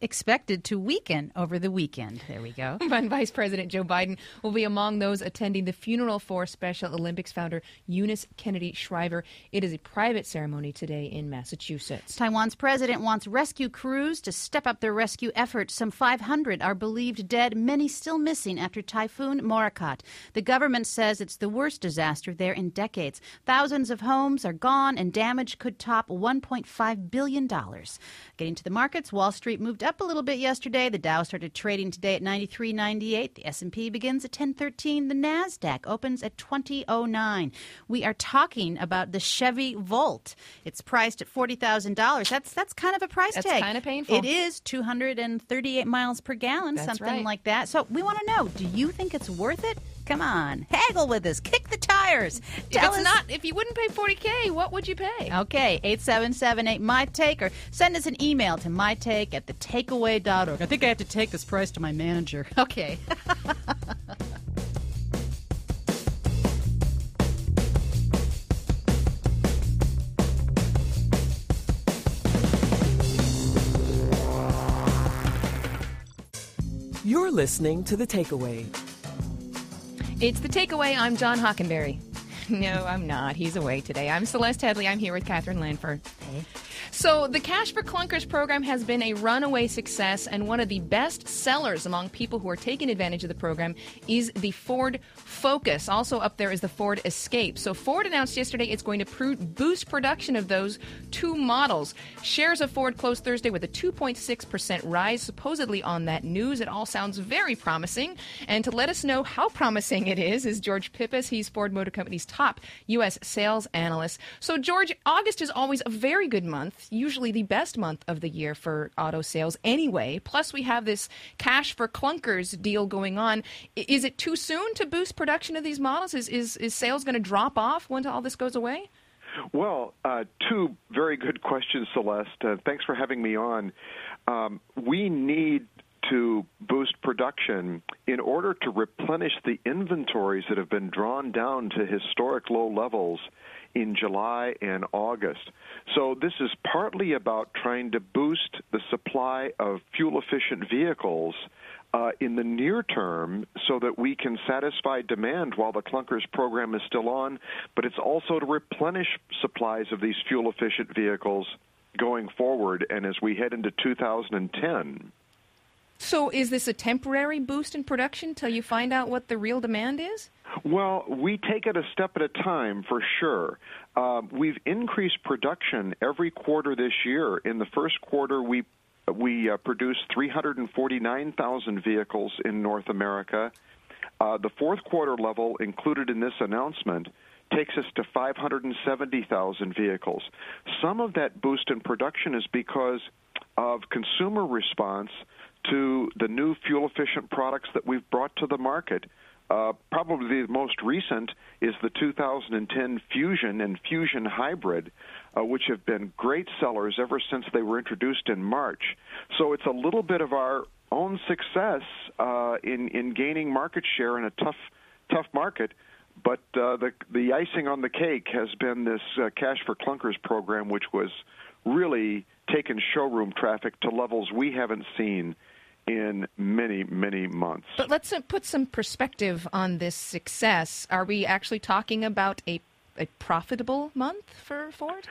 There we go. And Vice President Joe Biden will be among those attending the funeral for Special Olympics founder Eunice Kennedy Shriver. It is a private ceremony today in Massachusetts. Massachusetts. Taiwan's president wants rescue crews to step up their rescue efforts. Some 500 are believed dead, many still missing after Typhoon Morakot. The government says it's the worst disaster there in decades. Thousands of homes are gone, and damage could top $1.5 billion. Getting to the markets, Wall Street moved up a little bit yesterday. The Dow started trading today at 93.98. The S&P begins at 10.13. The NASDAQ opens at 20.09. We are talking about the Chevy Volt. It's priced at $40,000. That's kind of a price tag. That's kind of painful. It is 238 miles per gallon, That's something right. like that. So we want to know, do you think it's worth it? Come on, haggle with us. Kick the tires. If you wouldn't pay $40K, what would you pay? Okay, 877-8MyTake, or send us an email to mytake@thetakeaway.org. I think I have to take this price to my manager. Okay. You're listening to The Takeaway. It's The Takeaway. I'm John Hockenberry. No, I'm not. He's away today. I'm Celeste Headley. I'm here with Catherine Lanford. Hey. So the Cash for Clunkers program has been a runaway success, and one of the best sellers among people who are taking advantage of the program is the Ford Focus. Also up there is the Ford Escape. So Ford announced yesterday it's going to boost production of those two models. Shares of Ford closed Thursday with a 2.6% rise, supposedly on that news. It all sounds very promising. And to let us know how promising it is George Pippas. He's Ford Motor Company's top U.S. sales analyst. So, George, August is always a very good month, usually the best month of the year for auto sales anyway. Plus, we have this Cash for Clunkers deal going on. Is it too soon to boost production of these models? Is sales going to drop off once all this goes away? Well, two very good questions, Celeste. Thanks for having me on. We need to boost production in order to replenish the inventories that have been drawn down to historic low levels in July and August. So this is partly about trying to boost the supply of fuel-efficient vehicles in the near term so that we can satisfy demand while the Clunkers program is still on, but it's also to replenish supplies of these fuel-efficient vehicles going forward and as we head into 2010. So is this a temporary boost in production till you find out what the real demand is? Well, we take it a step at a time for sure. We've increased production every quarter this year. In the first quarter, we produced 349,000 vehicles in North America. The fourth quarter level included in this announcement takes us to 570,000 vehicles. Some of that boost in production is because of consumer response to the new fuel-efficient products that we've brought to the market. Probably the most recent is the 2010 Fusion and Fusion Hybrid, which have been great sellers ever since they were introduced in March. So it's a little bit of our own success in gaining market share in a tough market. But the icing on the cake has been this Cash for Clunkers program, which was really taken showroom traffic to levels we haven't seen in many, many months. But let's put some perspective on this success. Are we actually talking about a profitable month for Ford?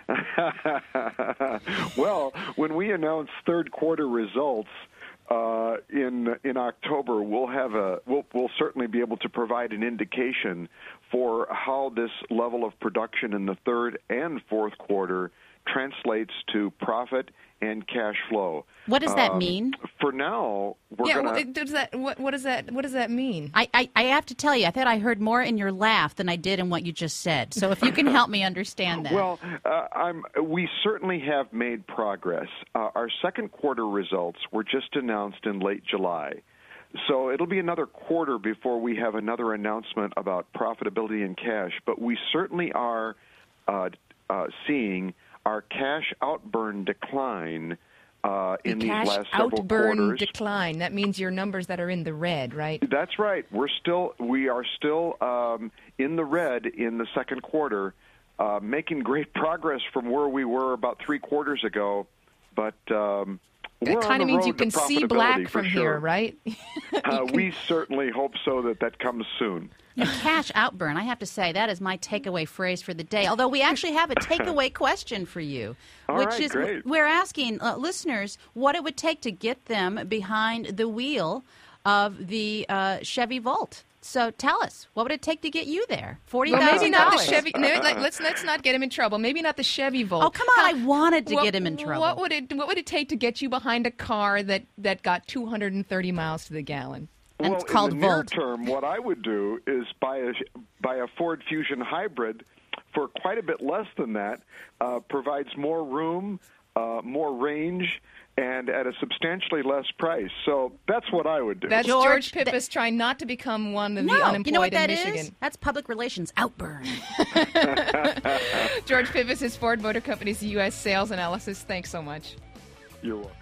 Well, when we announce third quarter results in October, we'll certainly be able to provide an indication for how this level of production in the third and fourth quarter translates to profit and cash flow. What does that mean? For now, what does that mean? I have to tell you, I thought I heard more in your laugh than I did in what you just said. So if you can help me understand that. Well, we certainly have made progress. Our second quarter results were just announced in late July. So it'll be another quarter before we have another announcement about profitability and cash. But we certainly are seeing our cash outburn decline in these last several quarters. Cash outburn decline. That means your numbers that are in the red, right? That's right. We are still in the red in the second quarter, making great progress from where we were about 3 quarters ago. But That kind of means you can see black from here, right? We certainly hope so that comes soon. And cash out burn, I have to say, that is my takeaway phrase for the day. Although we actually have a takeaway question for you, great. We're asking listeners what it would take to get them behind the wheel of the Chevy Volt. So tell us, what would it take to get you there? $40,000. Well, maybe not the Chevy. Let's not get him in trouble. Maybe not the Chevy Volt. Oh, come on! I wanted to get him in trouble. What would it take to get you behind a car that got 230 miles to the gallon? And well, it's called in the Volt. near term, what I would do is buy a Ford Fusion Hybrid for quite a bit less than that. Provides more room, more range, and at a substantially less price. So that's what I would do. That's George Pippas trying not to become one of the unemployed you know what that in Michigan. is? That's public relations outburn. George Pippas is Ford Motor Company's U.S. sales analysis. Thanks so much. You're welcome.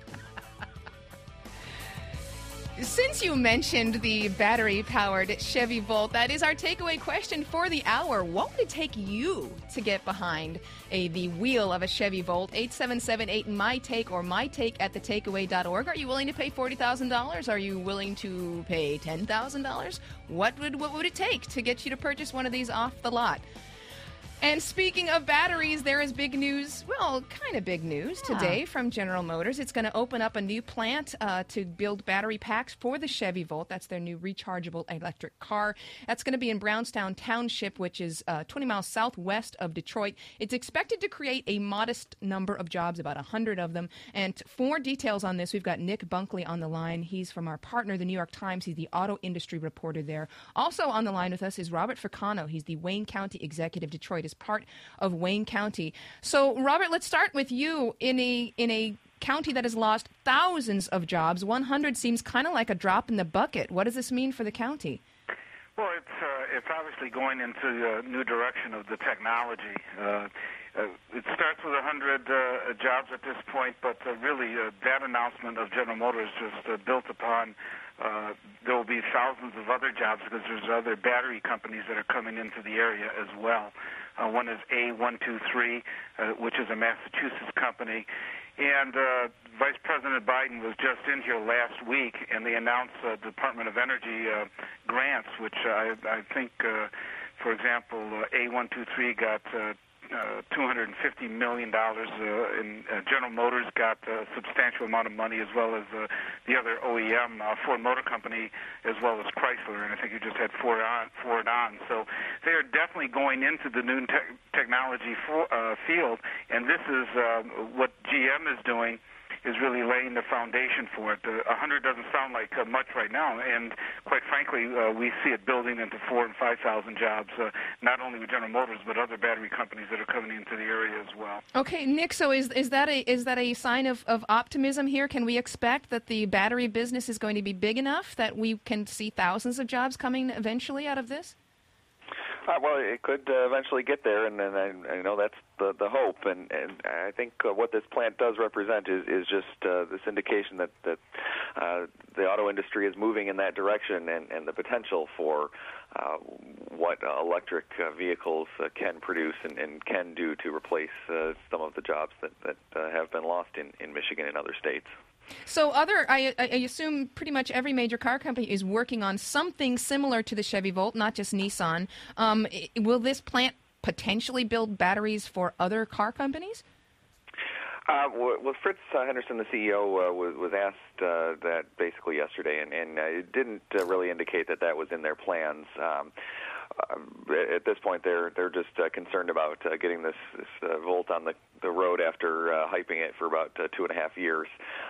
Since you mentioned the battery-powered Chevy Volt, that is our takeaway question for the hour. What would it take you to get behind the wheel of a Chevy Volt? 877-8-MY-TAKE or mytake@thetakeaway.org. Are you willing to pay $40,000? Are you willing to pay $10,000? What would it take to get you to purchase one of these off the lot? And speaking of batteries, there is big news, well, kind of big news today from General Motors. It's going to open up a new plant to build battery packs for the Chevy Volt. That's their new rechargeable electric car. That's going to be in Brownstown Township, which is 20 miles southwest of Detroit. It's expected to create a modest number of jobs, about 100 of them. And for details on this, we've got Nick Bunkley on the line. He's from our partner, the New York Times. He's the auto industry reporter there. Also on the line with us is Robert Ficano. He's the Wayne County executive. Detroit is part of Wayne County. So, Robert, let's start with you. In a county that has lost thousands of jobs, 100 seems kind of like a drop in the bucket. What does this mean for the county? Well, it's obviously going into a new direction of the technology. It starts with 100 jobs at this point, but really that announcement of General Motors just built upon there will be thousands of other jobs because there's other battery companies that are coming into the area as well. One is A123, which is a Massachusetts company. And Vice President Biden was just in here last week, and they announced Department of Energy grants, which I think, for example, A123 got $250 million, and General Motors got a substantial amount of money, as well as the other OEM, Ford Motor Company, as well as Chrysler, and I think you just had Ford on. So they are definitely going into the new technology field, and this is what GM is doing, is really laying the foundation for it. 100 doesn't sound like much right now, and quite frankly, we see it building into 4,000 and 5,000 jobs, not only with General Motors, but other battery companies that are coming into the area as well. Okay, Nick, so is that a sign of optimism here? Can we expect that the battery business is going to be big enough that we can see thousands of jobs coming eventually out of this? Well, it could eventually get there, and I know that's the hope. And I think what this plant does represent is just this indication that the auto industry is moving in that direction, and the potential for what electric vehicles can produce and can do to replace some of the jobs that have been lost in Michigan and other states. So I assume pretty much every major car company is working on something similar to the Chevy Volt, not just Nissan. Will this plant potentially build batteries for other car companies? Well, Fritz Henderson, the CEO, was asked that basically yesterday, and it didn't really indicate that was in their plans. At this point, they're just concerned about getting this Volt on the road after hyping it for about 2.5 years.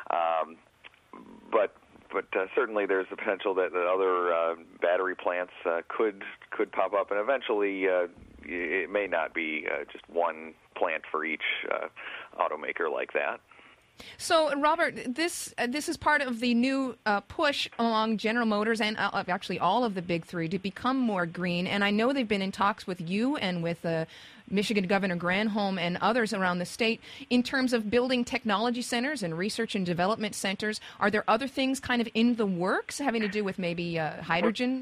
But certainly there's the potential that other battery plants could pop up, and eventually it may not be just one plant for each automaker like that. So, Robert, this is part of the new push along General Motors and actually all of the big three to become more green. And I know they've been in talks with you and with Michigan Governor Granholm and others around the state in terms of building technology centers and research and development centers. Are there other things kind of in the works having to do with maybe hydrogen?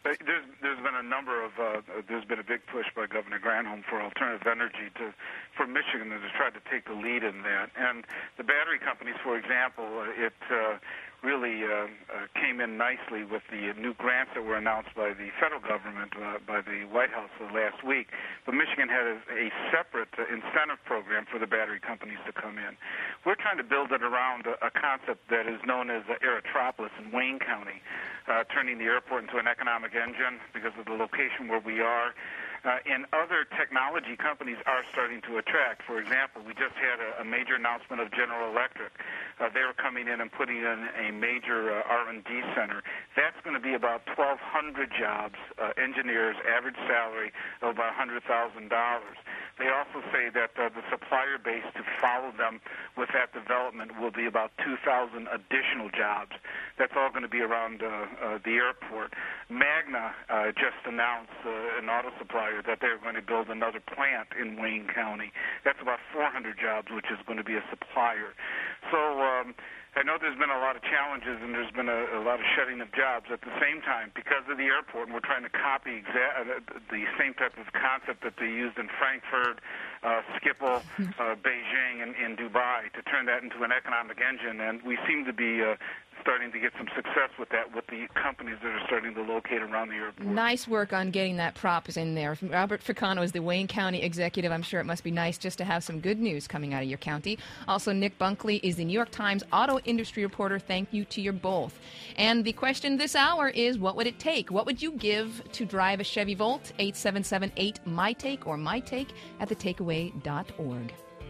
There's been a number of there's been a big push by Governor Granholm for alternative energy for Michigan to try to take the lead in that. And the battery companies, for example, it really came in nicely with the new grants that were announced by the federal government, by the White House last week. But Michigan had a separate incentive program for the battery companies to come in. We're trying to build it around a concept that is known as Aerotropolis in Wayne County, turning the airport into an economic engine because of the location where we are. And other technology companies are starting to attract. For example, we just had a major announcement of General Electric. They were coming in and putting in a major R&D center. That's going to be about 1,200 jobs, engineers, average salary of about $100,000. They also say that the supplier base to follow them with that development will be about 2,000 additional jobs. That's all going to be around the airport. Magna just announced, an auto supplier, that they're going to build another plant in Wayne County. That's about 400 jobs, which is going to be a supplier. So I know there's been a lot of challenges and there's been a lot of shedding of jobs. At the same time, because of the airport, and we're trying to copy the same type of concept that they used in Frankfurt, Schiphol, Beijing, and in Dubai to turn that into an economic engine. And we seem to be starting to get some success with that with the companies that are starting to locate around the airport. Nice work on getting that props in there. Robert Fricano is the Wayne County executive. I'm sure it must be nice just to have some good news coming out of your county. Also, Nick Bunkley is the New York Times auto industry reporter. Thank you to you both. And the question this hour is, what would it take? What would you give to drive a Chevy Volt? 877-8-MY-TAKE or MyTake at thetakeaway.org.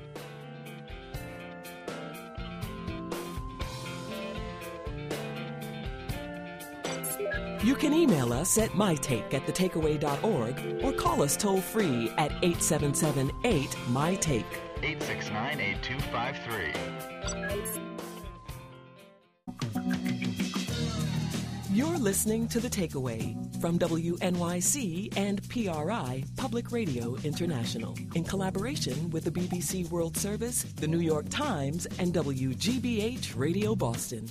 You can email us at mytake@thetakeaway.org or call us toll-free at 877-8-MY-TAKE. 869-8253. You're listening to The Takeaway from WNYC and PRI, Public Radio International, in collaboration with the BBC World Service, the New York Times, and WGBH Radio Boston.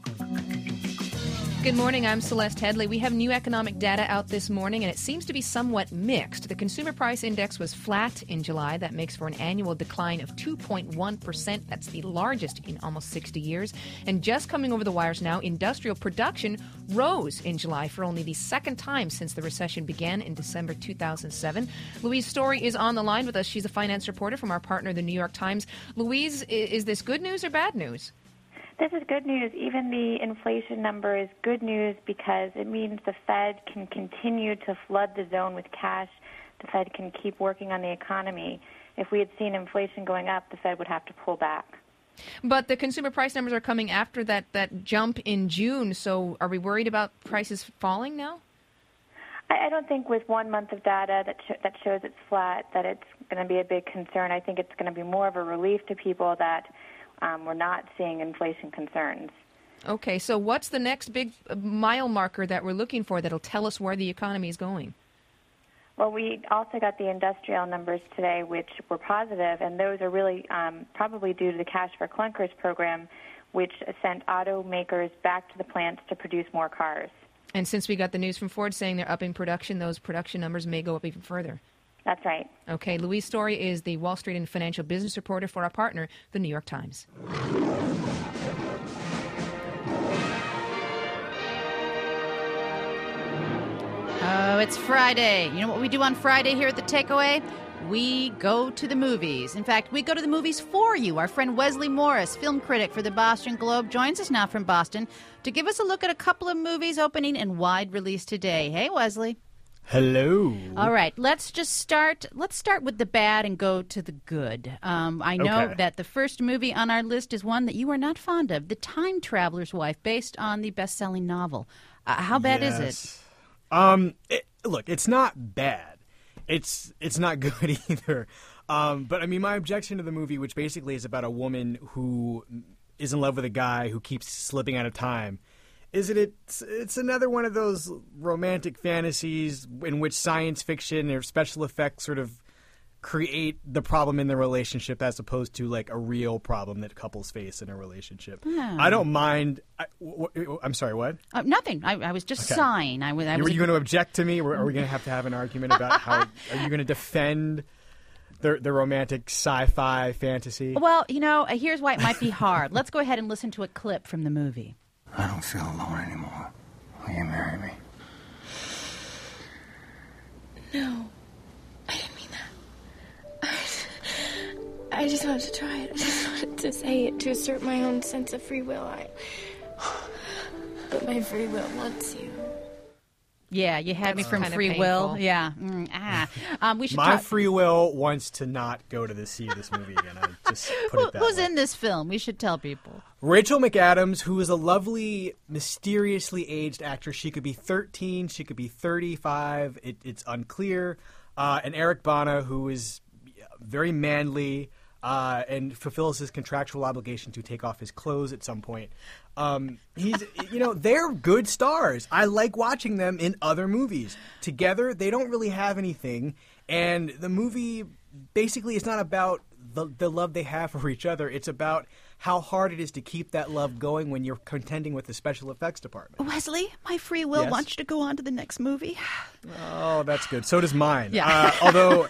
Good morning, I'm Celeste Headley. We have new economic data out this morning, and it seems to be somewhat mixed. The Consumer Price Index was flat in July. That makes for an annual decline of 2.1%. That's the largest in almost 60 years. And just coming over the wires now, industrial production rose in July for only the second time since the recession began in December 2007. Louise Story is on the line with us. She's a finance reporter from our partner, the New York Times. Louise, is this good news or bad news? This is good news. Even the inflation number is good news because it means the Fed can continue to flood the zone with cash. The Fed can keep working on the economy. If we had seen inflation going up, the Fed would have to pull back. But the consumer price numbers are coming after that jump in June, so are we worried about prices falling now? I don't think with 1 month of data that shows it's flat that it's going to be a big concern. I think it's going to be more of a relief to people that we're not seeing inflation concerns. Okay, so what's the next big mile marker that we're looking for that'll tell us where the economy is going? Well, we also got the industrial numbers today, which were positive, and those are really probably due to the Cash for Clunkers program, which sent automakers back to the plants to produce more cars. And since we got the news from Ford saying they're upping production, those production numbers may go up even further. That's right. Okay, Louise Story is the Wall Street and financial business reporter for our partner, the New York Times. Oh, it's Friday. You know what we do on Friday here at The Takeaway? We go to the movies. In fact, we go to the movies for you. Our friend Wesley Morris, film critic for the Boston Globe, joins us now from Boston to give us a look at a couple of movies opening in wide release today. Hey, Wesley. Hello. All right, let's start with the bad and go to the good. I know that the first movie on our list is one that you are not fond of, The Time Traveler's Wife, based on the best-selling novel. How bad is it? Look, it's not bad. It's not good either. But I mean, my objection to the movie, which basically is about a woman who is in love with a guy who keeps slipping out of time, is that it's another one of those romantic fantasies in which science fiction or special effects sort of create the problem in the relationship as opposed to like a real problem that couples face in a relationship. No. I don't mind. I'm sorry, what? Nothing. I was just Okay. sighing. Were you going to object to me? Are we going to have an argument about how? Are you going to defend the romantic sci-fi fantasy? Well, here's why it might be hard. Let's go ahead and listen to a clip from the movie. I don't feel alone anymore. Will you marry me? No, I didn't mean that. I just wanted to try it. I just wanted to say it to assert my own sense of free will. But my free will wants you. Yeah, you had me That's from kinda free painful. will. Yeah. We should My talk. free will wants to not go to see this movie again. I just put it that Who's way. in this film? We should tell people. Rachel McAdams, who is a lovely, mysteriously aged actress. She could be 13, she could be 35. It's unclear. And Eric Bana, who is very manly and fulfills his contractual obligation to take off his clothes at some point. They're good stars. I like watching them in other movies. Together, they don't really have anything. And the movie basically is not about the love they have for each other. It's about how hard it is to keep that love going when you're contending with the special effects department. Wesley, my free will Yes? wants you to go on to the next movie. Oh, that's good. So does mine. Yeah. Although,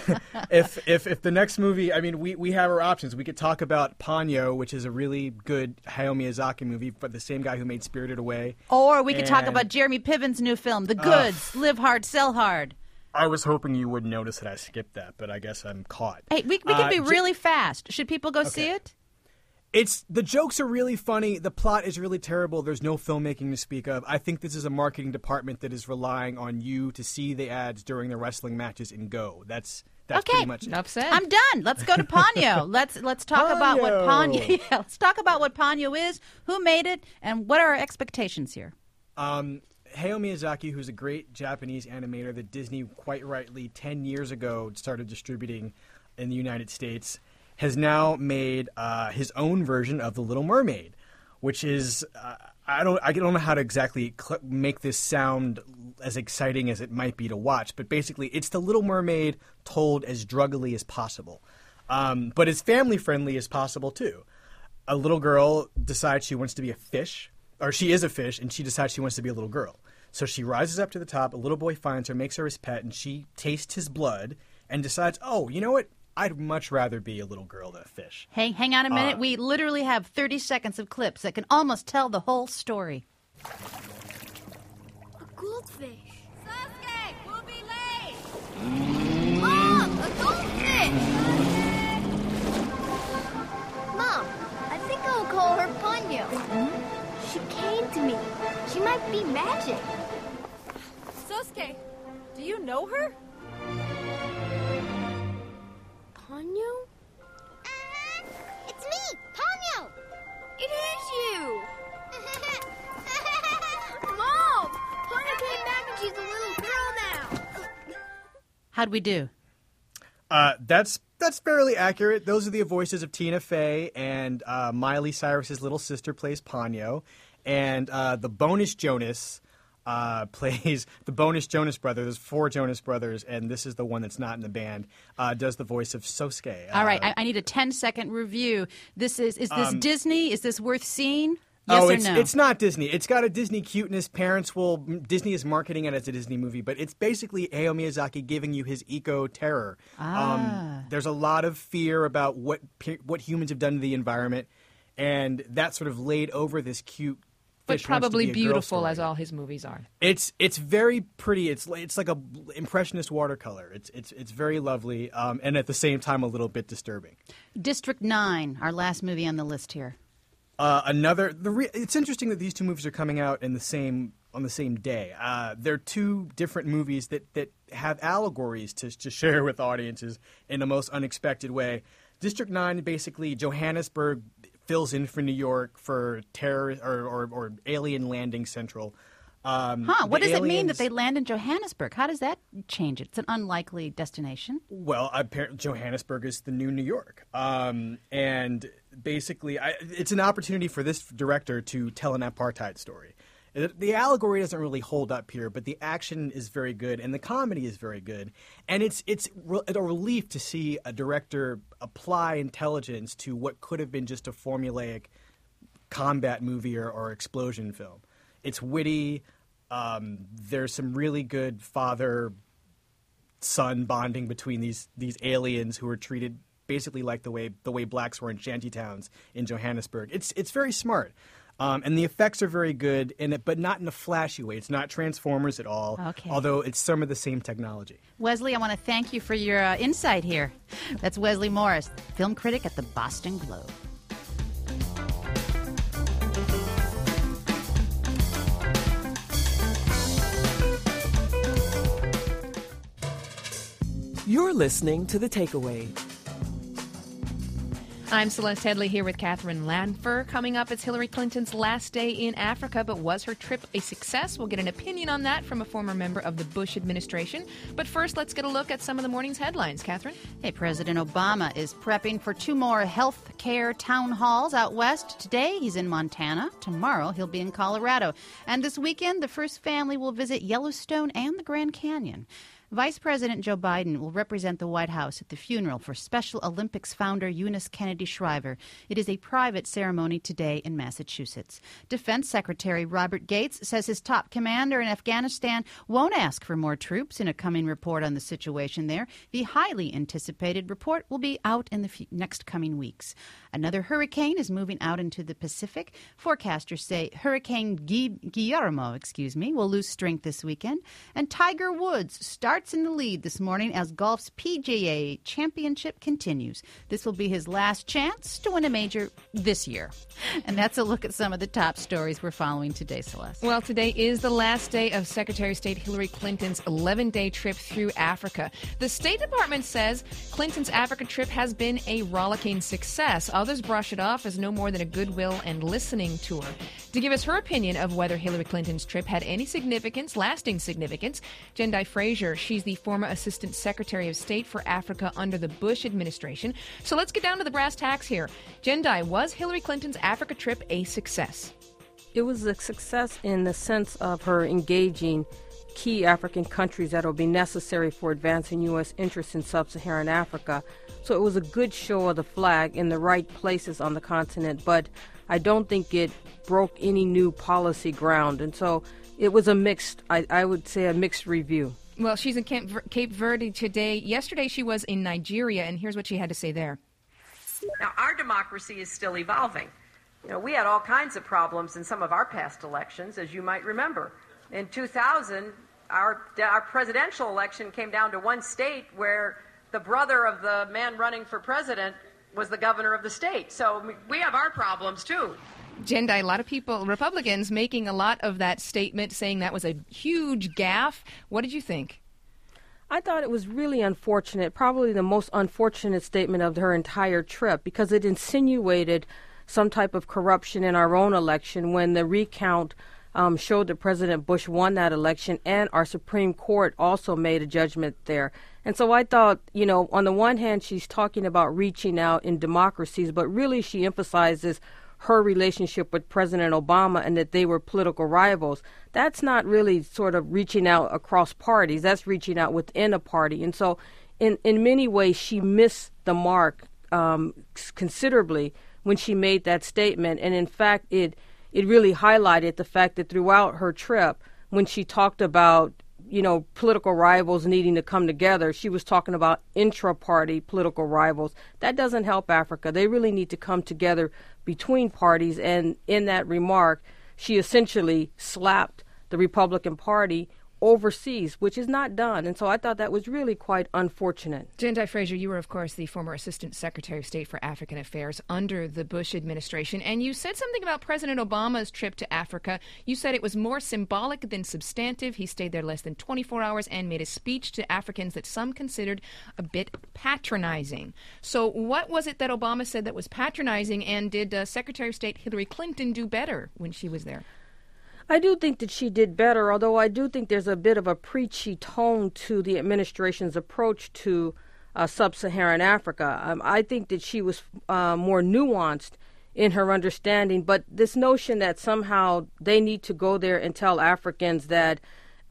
if the next movie, I mean, we have our options. We could talk about Ponyo, which is a really good Hayao Miyazaki movie, but the same guy who made Spirited Away. Or we could talk And about Jeremy Piven's new film, The Goods, Live Hard, Sell Hard. I was hoping you would notice that I skipped that, but I guess I'm caught. Hey, we can be really fast. Should people go see it? The jokes are really funny. The plot is really terrible. There's no filmmaking to speak of. I think this is a marketing department that is relying on you to see the ads during the wrestling matches and go. That's pretty much it. Enough said. I'm done. Let's go to Ponyo. Let's talk about what Ponyo. Ponyo. Yeah, let's talk about what Ponyo is, who made it, and what are our expectations here. Hayao Miyazaki, who's a great Japanese animator that Disney, quite rightly, 10 years ago started distributing in the United States, has now made his own version of The Little Mermaid, which is I don't know how to exactly make this sound as exciting as it might be to watch, but basically it's The Little Mermaid told as druggily as possible, but as family friendly as possible too. A little girl decides she wants to be a fish. Or she is a fish, and she decides she wants to be a little girl. So she rises up to the top, a little boy finds her, makes her his pet, and she tastes his blood and decides, oh, you know what? I'd much rather be a little girl than a fish. Hang on a minute. We literally have 30 seconds of clips that can almost tell the whole story. A goldfish. Sasuke, we'll be late. Mom, a goldfish. Mom, I think I'll call her Ponyo. She came to me. She might be magic. Sasuke, do you know her? Ponyo? It's me, Ponyo. It is you. Mom, Ponyo came back and she's a little girl now. How'd we do? That's fairly accurate. Those are the voices of Tina Fey, and Miley Cyrus's little sister plays Ponyo, and the Bonus Jonas plays the Bonus Jonas brother. There's 4 Jonas brothers, and this is the one that's not in the band. Does the voice of Sosuke. All right, I need a 10-second review. Is this Disney? Is this worth seeing? Yes or no? It's not Disney. It's got a Disney cuteness. Disney is marketing it as a Disney movie, but it's basically Hayao Miyazaki giving you his eco-terror. There's a lot of fear about what humans have done to the environment, and that sort of laid over this cute But fish wants to probably be a girl beautiful story. as all his movies are. It's very pretty. It's like a impressionist watercolor. It's very lovely, and at the same time a little bit disturbing. District 9, our last movie on the list here. It's interesting that these 2 movies are coming out on the same day. They're 2 different movies that have allegories to share with audiences in the most unexpected way. District 9, basically, Johannesburg fills in for New York for terror or alien landing central. What does it mean that they land in Johannesburg? How does that change it? It's an unlikely destination. Well, apparently Johannesburg is the new New York. And basically, it's an opportunity for this director to tell an apartheid story. The allegory doesn't really hold up here, but the action is very good and the comedy is very good. And it's a relief to see a director apply intelligence to what could have been just a formulaic combat movie or explosion film. It's witty. There's some really good father-son bonding between these aliens who are treated basically like the way blacks were in shantytowns in Johannesburg. It's very smart. And the effects are very good, but not in a flashy way. It's not Transformers at all, although it's some of the same technology. Wesley, I want to thank you for your insight here. That's Wesley Morris, film critic at the Boston Globe. You're listening to The Takeaway. I'm Celeste Headley here with Catherine Lanfer. Coming up, it's Hillary Clinton's last day in Africa, but was her trip a success? We'll get an opinion on that from a former member of the Bush administration. But first, let's get a look at some of the morning's headlines. Catherine? Hey, President Obama is prepping for 2 more health care town halls out west. Today, he's in Montana. Tomorrow, he'll be in Colorado. And this weekend, the first family will visit Yellowstone and the Grand Canyon. Vice President Joe Biden will represent the White House at the funeral for Special Olympics founder Eunice Kennedy Shriver. It is a private ceremony today in Massachusetts. Defense Secretary Robert Gates says his top commander in Afghanistan won't ask for more troops in a coming report on the situation there. The highly anticipated report will be out in the next coming weeks. Another hurricane is moving out into the Pacific. Forecasters say Hurricane Guillermo, will lose strength this weekend. And Tiger Woods starts in the lead this morning as golf's PGA Championship continues. This will be his last chance to win a major this year. And that's a look at some of the top stories we're following today, Celeste. Well, today is the last day of Secretary of State Hillary Clinton's 11-day trip through Africa. The State Department says Clinton's Africa trip has been a rollicking success. Others brush it off as no more than a goodwill and listening tour. To give us her opinion of whether Hillary Clinton's trip had any significance, lasting significance, Jendai Frazier. She's the former Assistant Secretary of State for Africa under the Bush administration. So let's get down to the brass tacks here. Jendai, was Hillary Clinton's Africa trip a success? It was a success in the sense of her engaging key African countries that will be necessary for advancing U.S. interests in sub-Saharan Africa. So it was a good show of the flag in the right places on the continent, but I don't think it broke any new policy ground. And so it was I would say a mixed review. Well, she's in Cape Verde today. Yesterday she was in Nigeria, and here's what she had to say there. Now, our democracy is still evolving. We had all kinds of problems in some of our past elections, as you might remember. In 2000, our presidential election came down to one state where the brother of the man running for president was the governor of the state. So we have our problems, too. Jendai, a lot of people, Republicans, making a lot of that statement, saying that was a huge gaffe. What did you think? I thought it was really unfortunate, probably the most unfortunate statement of her entire trip, because it insinuated some type of corruption in our own election when the recount showed that President Bush won that election, and our Supreme Court also made a judgment there. And so I thought, on the one hand, she's talking about reaching out in democracies, but really she emphasizes her relationship with President Obama and that they were political rivals. That's not really sort of reaching out across parties. That's reaching out within a party. And so in many ways, she missed the mark considerably when she made that statement. And in fact, it really highlighted the fact that throughout her trip, when she talked about political rivals needing to come together, she was talking about intra-party political rivals. That doesn't help Africa. They really need to come together between parties. And in that remark, she essentially slapped the Republican Party overseas, which is not done. And so I thought that was really quite unfortunate. Jendai Frazier, you were, of course, the former Assistant Secretary of State for African Affairs under the Bush administration, and you said something about President Obama's trip to Africa. You said it was more symbolic than substantive. He stayed there less than 24 hours and made a speech to Africans that some considered a bit patronizing. So what was it that Obama said that was patronizing, and did Secretary of State Hillary Clinton do better when she was there? I do think that she did better, although I do think there's a bit of a preachy tone to the administration's approach to sub-Saharan Africa. I think that she was more nuanced in her understanding. But this notion that somehow they need to go there and tell Africans that,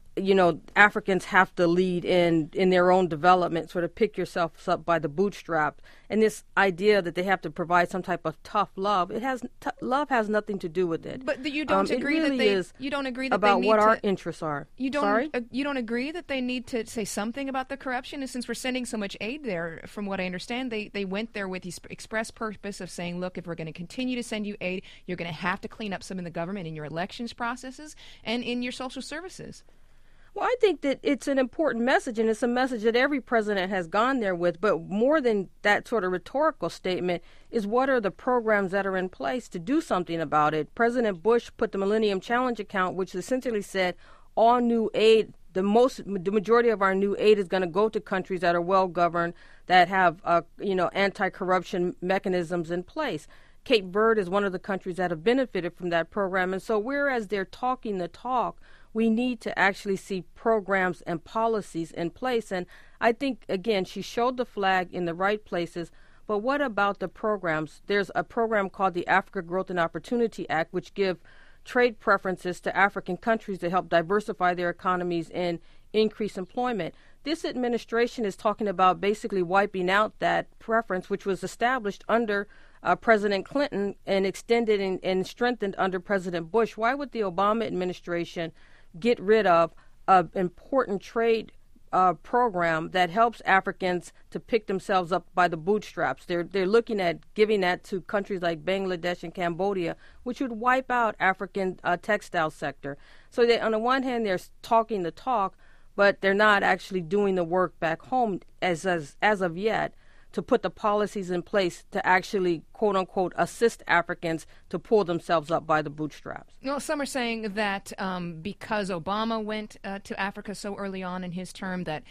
Africans have to lead in their own development, sort of pick yourself up by the bootstrap. And this idea that they have to provide some type of tough love, love has nothing to do with it. But you don't agree really that you don't agree that about they need what to, our interests are. You don't. Sorry? You don't agree that they need to say something about the corruption. And since we're sending so much aid there, from what I understand, they went there with the express purpose of saying, look, if we're going to continue to send you aid, you're going to have to clean up some in the government, in your elections processes, and in your social services. Well, I think that it's an important message, and it's a message that every president has gone there with. But more than that sort of rhetorical statement is, what are the programs that are in place to do something about it? President Bush put the Millennium Challenge account, which essentially said all new aid, the majority of our new aid is going to go to countries that are well governed, that have anti-corruption mechanisms in place. Cape Verde is one of the countries that have benefited from that program. And so whereas they're talking the talk, we need to actually see programs and policies in place. And I think, again, she showed the flag in the right places. But what about the programs? There's a program called the Africa Growth and Opportunity Act, which give trade preferences to African countries to help diversify their economies and increase employment. This administration is talking about basically wiping out that preference, which was established under President Clinton and extended and strengthened under President Bush. Why would the Obama administration get rid of an important trade program that helps Africans to pick themselves up by the bootstraps? They're looking at giving that to countries like Bangladesh and Cambodia, which would wipe out African textile sector. So they, on the one hand, they're talking the talk, but they're not actually doing the work back home as of yet to put the policies in place to actually, quote unquote, assist Africans to pull themselves up by the bootstraps. Well, some are saying that because Obama went to Africa so early on in his term, that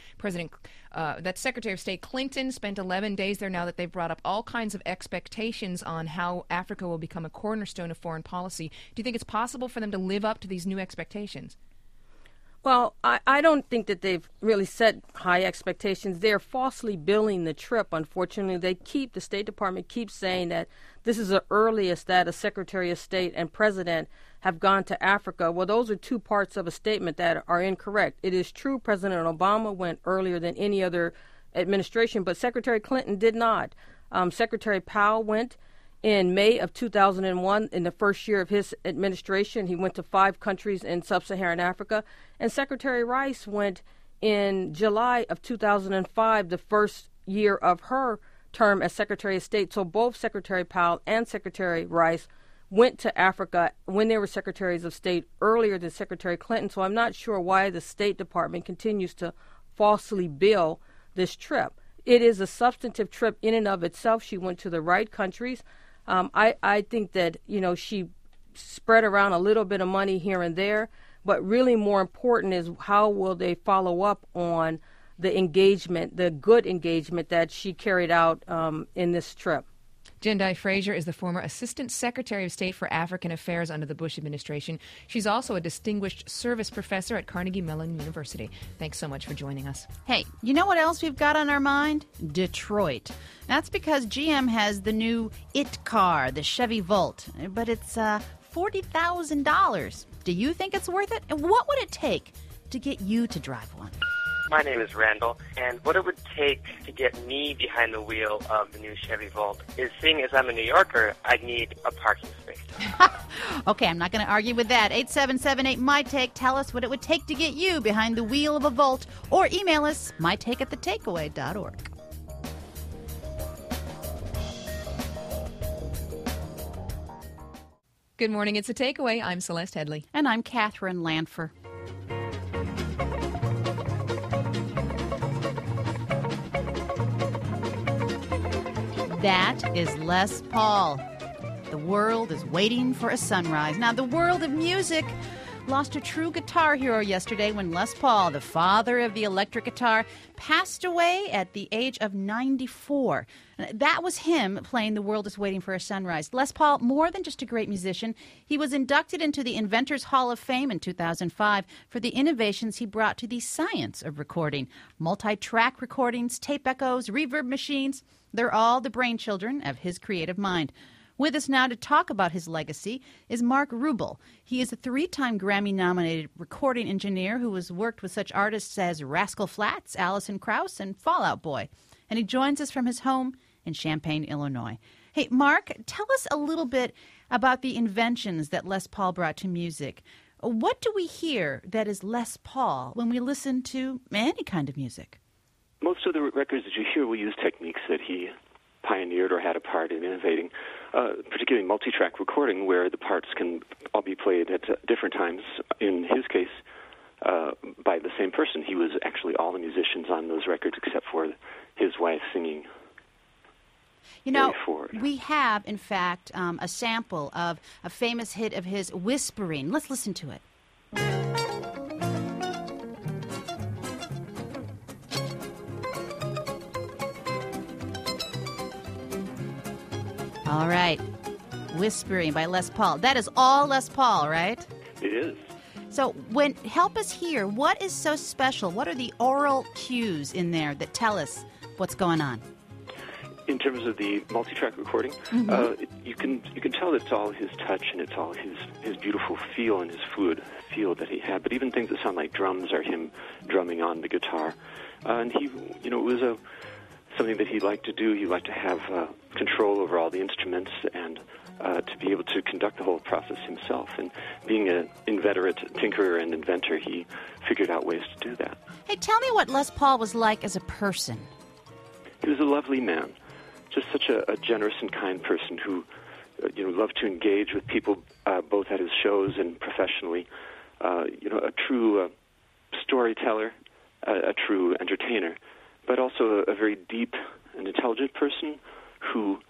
that Secretary of State Clinton spent 11 days there, now that they've brought up all kinds of expectations on how Africa will become a cornerstone of foreign policy. Do you think it's possible for them to live up to these new expectations? Well, I don't think that they've really set high expectations. They're falsely billing the trip, unfortunately. The State Department keeps saying that this is the earliest that a Secretary of State and President have gone to Africa. Well, those are two parts of a statement that are incorrect. It is true President Obama went earlier than any other administration, but Secretary Clinton did not. Secretary Powell went in May of 2001, in the first year of his administration. He went to 5 countries in sub-Saharan Africa. And Secretary Rice went in July of 2005, the first year of her term as Secretary of State. So both Secretary Powell and Secretary Rice went to Africa when they were Secretaries of State earlier than Secretary Clinton. So I'm not sure why the State Department continues to falsely bill this trip. It is a substantive trip in and of itself. She went to the right countries. I think that, she spread around a little bit of money here and there, but really more important is how will they follow up on the engagement, the good engagement that she carried out in this trip. Jendai Frazier is the former Assistant Secretary of State for African Affairs under the Bush administration. She's also a distinguished service professor at Carnegie Mellon University. Thanks so much for joining us. Hey, you know what else we've got on our mind? Detroit. That's because GM has the new IT car, the Chevy Volt, but it's $40,000. Do you think it's worth it? And what would it take to get you to drive one? My name is Randall, and what it would take to get me behind the wheel of the new Chevy Volt is, seeing as I'm a New Yorker, I'd need a parking space. Okay, I'm not going to argue with that. 877-8MyTake. Tell us what it would take to get you behind the wheel of a Volt, or email us, mytake@thetakeaway.org. Good morning, it's The Takeaway. I'm Celeste Headley. And I'm Catherine Lanfer. That is Les Paul. The world is waiting for a sunrise. Now, the world of music lost a true guitar hero yesterday when Les Paul, the father of the electric guitar, passed away at the age of 94. That was him playing The World is Waiting for a Sunrise. Les Paul, more than just a great musician, he was inducted into the Inventors Hall of Fame in 2005 for the innovations he brought to the science of recording. Multi-track recordings, tape echoes, reverb machines, they're all the brainchildren of his creative mind. With us now to talk about his legacy is Mark Rubel. He is a 3-time Grammy-nominated recording engineer who has worked with such artists as Rascal Flatts, Alison Krauss, and Fall Out Boy. And he joins us from his home in Champaign, Illinois. Hey, Mark, tell us a little bit about the inventions that Les Paul brought to music. What do we hear that is Les Paul when we listen to any kind of music? Most of the records that you hear will use techniques that he pioneered or had a part in innovating, particularly multi-track recording, where the parts can all be played at different times. In his case, by the same person. He was actually all the musicians on those records except for his wife singing. You know, we have, in fact, a sample of a famous hit of his, Whispering. Let's listen to it. All right. Whispering by Les Paul. That is all Les Paul, right? It is. So help us hear, what is so special? What are the oral cues in there that tell us what's going on? In terms of the multi-track recording, you can tell that it's all his touch and it's all his beautiful feel and his fluid feel that he had. But even things that sound like drums are him drumming on the guitar. And he, it was something that he liked to do. He liked to have control over all the instruments and to be able to conduct the whole process himself. And being an inveterate tinkerer and inventor, he figured out ways to do that. Hey, tell me what Les Paul was like as a person. He was a lovely man, just such a generous and kind person who, loved to engage with people both at his shows and professionally. A true storyteller, a true entertainer, but also a very deep and intelligent person who,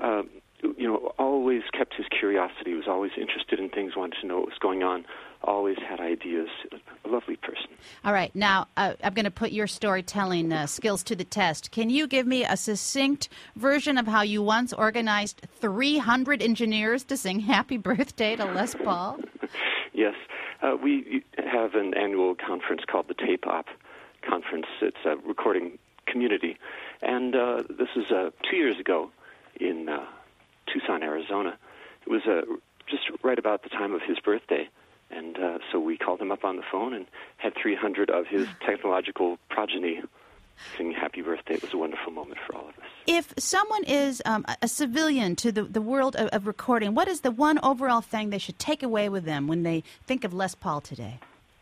always kept his curiosity, was always interested in things, wanted to know what was going on, always had ideas. A lovely person. All right. Now, I'm going to put your storytelling skills to the test. Can you give me a succinct version of how you once organized 300 engineers to sing Happy Birthday to Les Paul? Yes. We have an annual conference called the Tape Op Conference. It's a recording community. And this was 2 years ago in Tucson, Arizona. It was just right about the time of his birthday. And so we called him up on the phone and had 300 of his technological progeny sing Happy Birthday. It was a wonderful moment for all of us. If someone is a civilian to the world of recording, what is the one overall thing they should take away with them when they think of Les Paul today?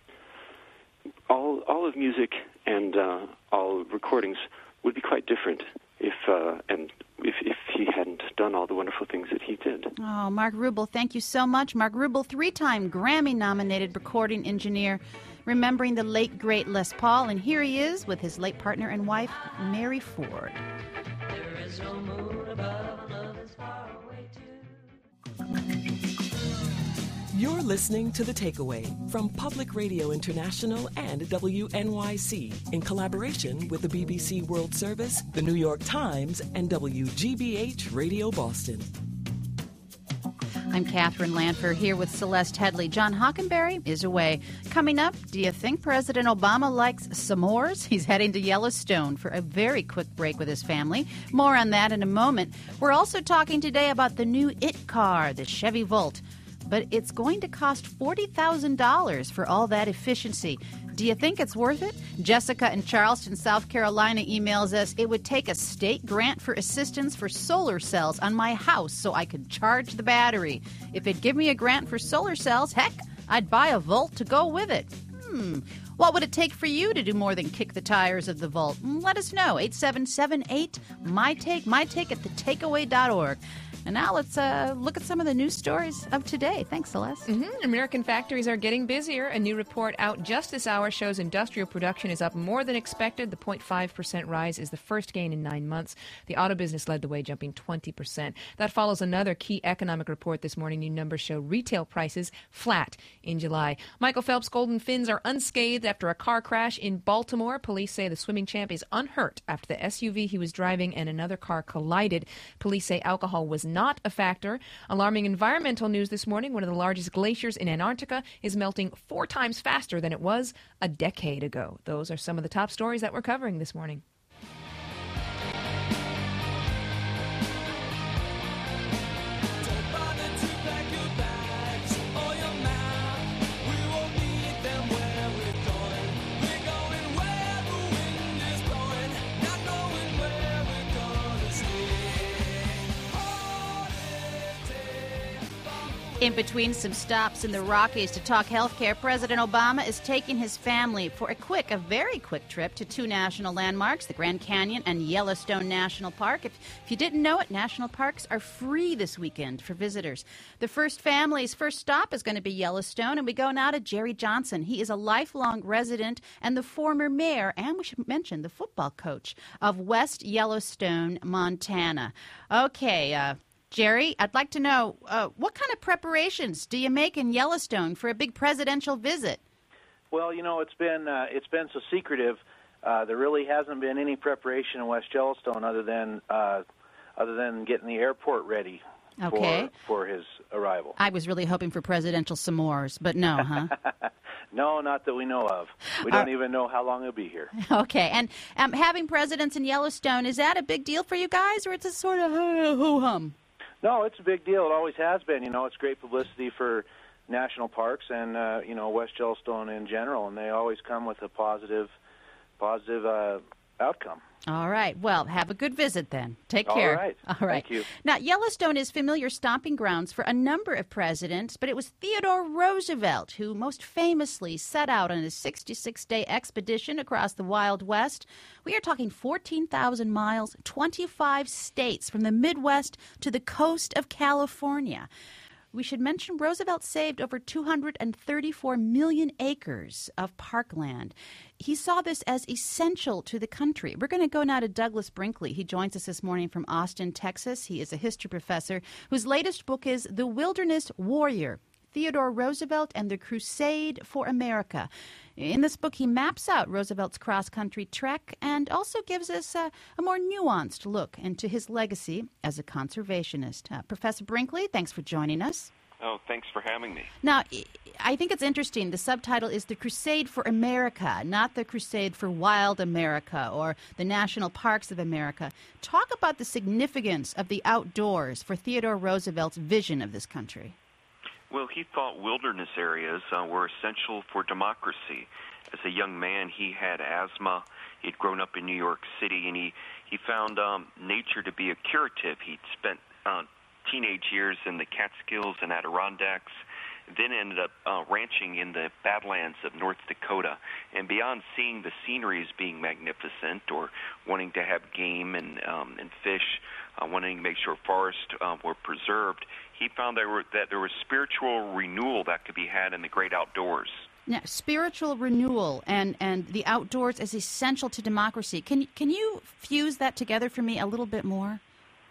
All of music and all recordings would be quite different if he hadn't done all the wonderful things that he did. Oh, Mark Rubel, thank you so much. Mark Rubel, 3-time Grammy-nominated recording engineer, remembering the late, great Les Paul. And here he is with his late partner and wife, Mary Ford. There is no moon above, love is far away too. You're listening to The Takeaway from Public Radio International and WNYC in collaboration with the BBC World Service, the New York Times, and WGBH Radio Boston. I'm Catherine Lanfer here with Celeste Headley. John Hockenberry is away. Coming up, do you think President Obama likes s'mores? He's heading to Yellowstone for a very quick break with his family. More on that in a moment. We're also talking today about the new IT car, the Chevy Volt. But it's going to cost $40,000 for all that efficiency. Do you think it's worth it? Jessica in Charleston, South Carolina emails us, it would take a state grant for assistance for solar cells on my house so I could charge the battery. If it'd give me a grant for solar cells, heck, I'd buy a Volt to go with it. What would it take for you to do more than kick the tires of the Volt? Let us know. 877-8-MY-TAKE, MyTake at thetakeaway.org. And now let's look at some of the news stories of today. Thanks, Celeste. American factories are getting busier. A new report out just this hour shows industrial production is up more than expected. The 0.5% rise is the first gain in 9 months. The auto business led the way, jumping 20%. That follows another key economic report this morning. New numbers show retail prices flat in July. Michael Phelps' Golden Fins are unscathed after a car crash in Baltimore. Police say the swimming champ is unhurt after the SUV he was driving and another car collided. Police say alcohol was not a factor. Alarming environmental news this morning. One of the largest glaciers in Antarctica is melting 4 times faster than it was a decade ago. Those are some of the top stories that we're covering this morning. In between some stops in the Rockies to talk healthcare, President Obama is taking his family for a very quick trip to two national landmarks, the Grand Canyon and Yellowstone National Park. If you didn't know it, national parks are free this weekend for visitors. The family's first stop is going to be Yellowstone, and we go now to Jerry Johnson. He is a lifelong resident and the former mayor, and we should mention the football coach of West Yellowstone, Montana. Okay, Jerry, I'd like to know, what kind of preparations do you make in Yellowstone for a big presidential visit? Well, it's been so secretive. There really hasn't been any preparation in West Yellowstone other than getting the airport ready for his arrival. I was really hoping for presidential s'mores, but no, huh? No, not that we know of. We don't even know how long he'll be here. Okay, and having presidents in Yellowstone, is that a big deal for you guys, or it's a sort of ho-hum? No, it's a big deal. It always has been. It's great publicity for national parks and, West Yellowstone in general, and they always come with a positive outcome. All right. Well, have a good visit then. Take care. All right. Thank you. Now, Yellowstone is familiar stomping grounds for a number of presidents, but it was Theodore Roosevelt who most famously set out on his 66-day expedition across the Wild West. We are talking 14,000 miles, 25 states from the Midwest to the coast of California. We should mention Roosevelt saved over 234 million acres of parkland. He saw this as essential to the country. We're going to go now to Douglas Brinkley. He joins us this morning from Austin, Texas. He is a history professor whose latest book is The Wilderness Warrior, Theodore Roosevelt and the Crusade for America. In this book, he maps out Roosevelt's cross-country trek and also gives us a more nuanced look into his legacy as a conservationist. Professor Brinkley, thanks for joining us. Oh, thanks for having me. Now, I think it's interesting. The subtitle is The Crusade for America, not The Crusade for Wild America or the National Parks of America. Talk about the significance of the outdoors for Theodore Roosevelt's vision of this country. Well, he thought wilderness areas were essential for democracy. As a young man, he had asthma. He'd grown up in New York City, and he found nature to be a curative. He'd spent teenage years in the Catskills and Adirondacks, then ended up ranching in the Badlands of North Dakota. And beyond seeing the scenery as being magnificent or wanting to have game and fish, wanting to make sure forests were preserved, he found that there was spiritual renewal that could be had in the great outdoors. Now, spiritual renewal and the outdoors is essential to democracy. Can you fuse that together for me a little bit more?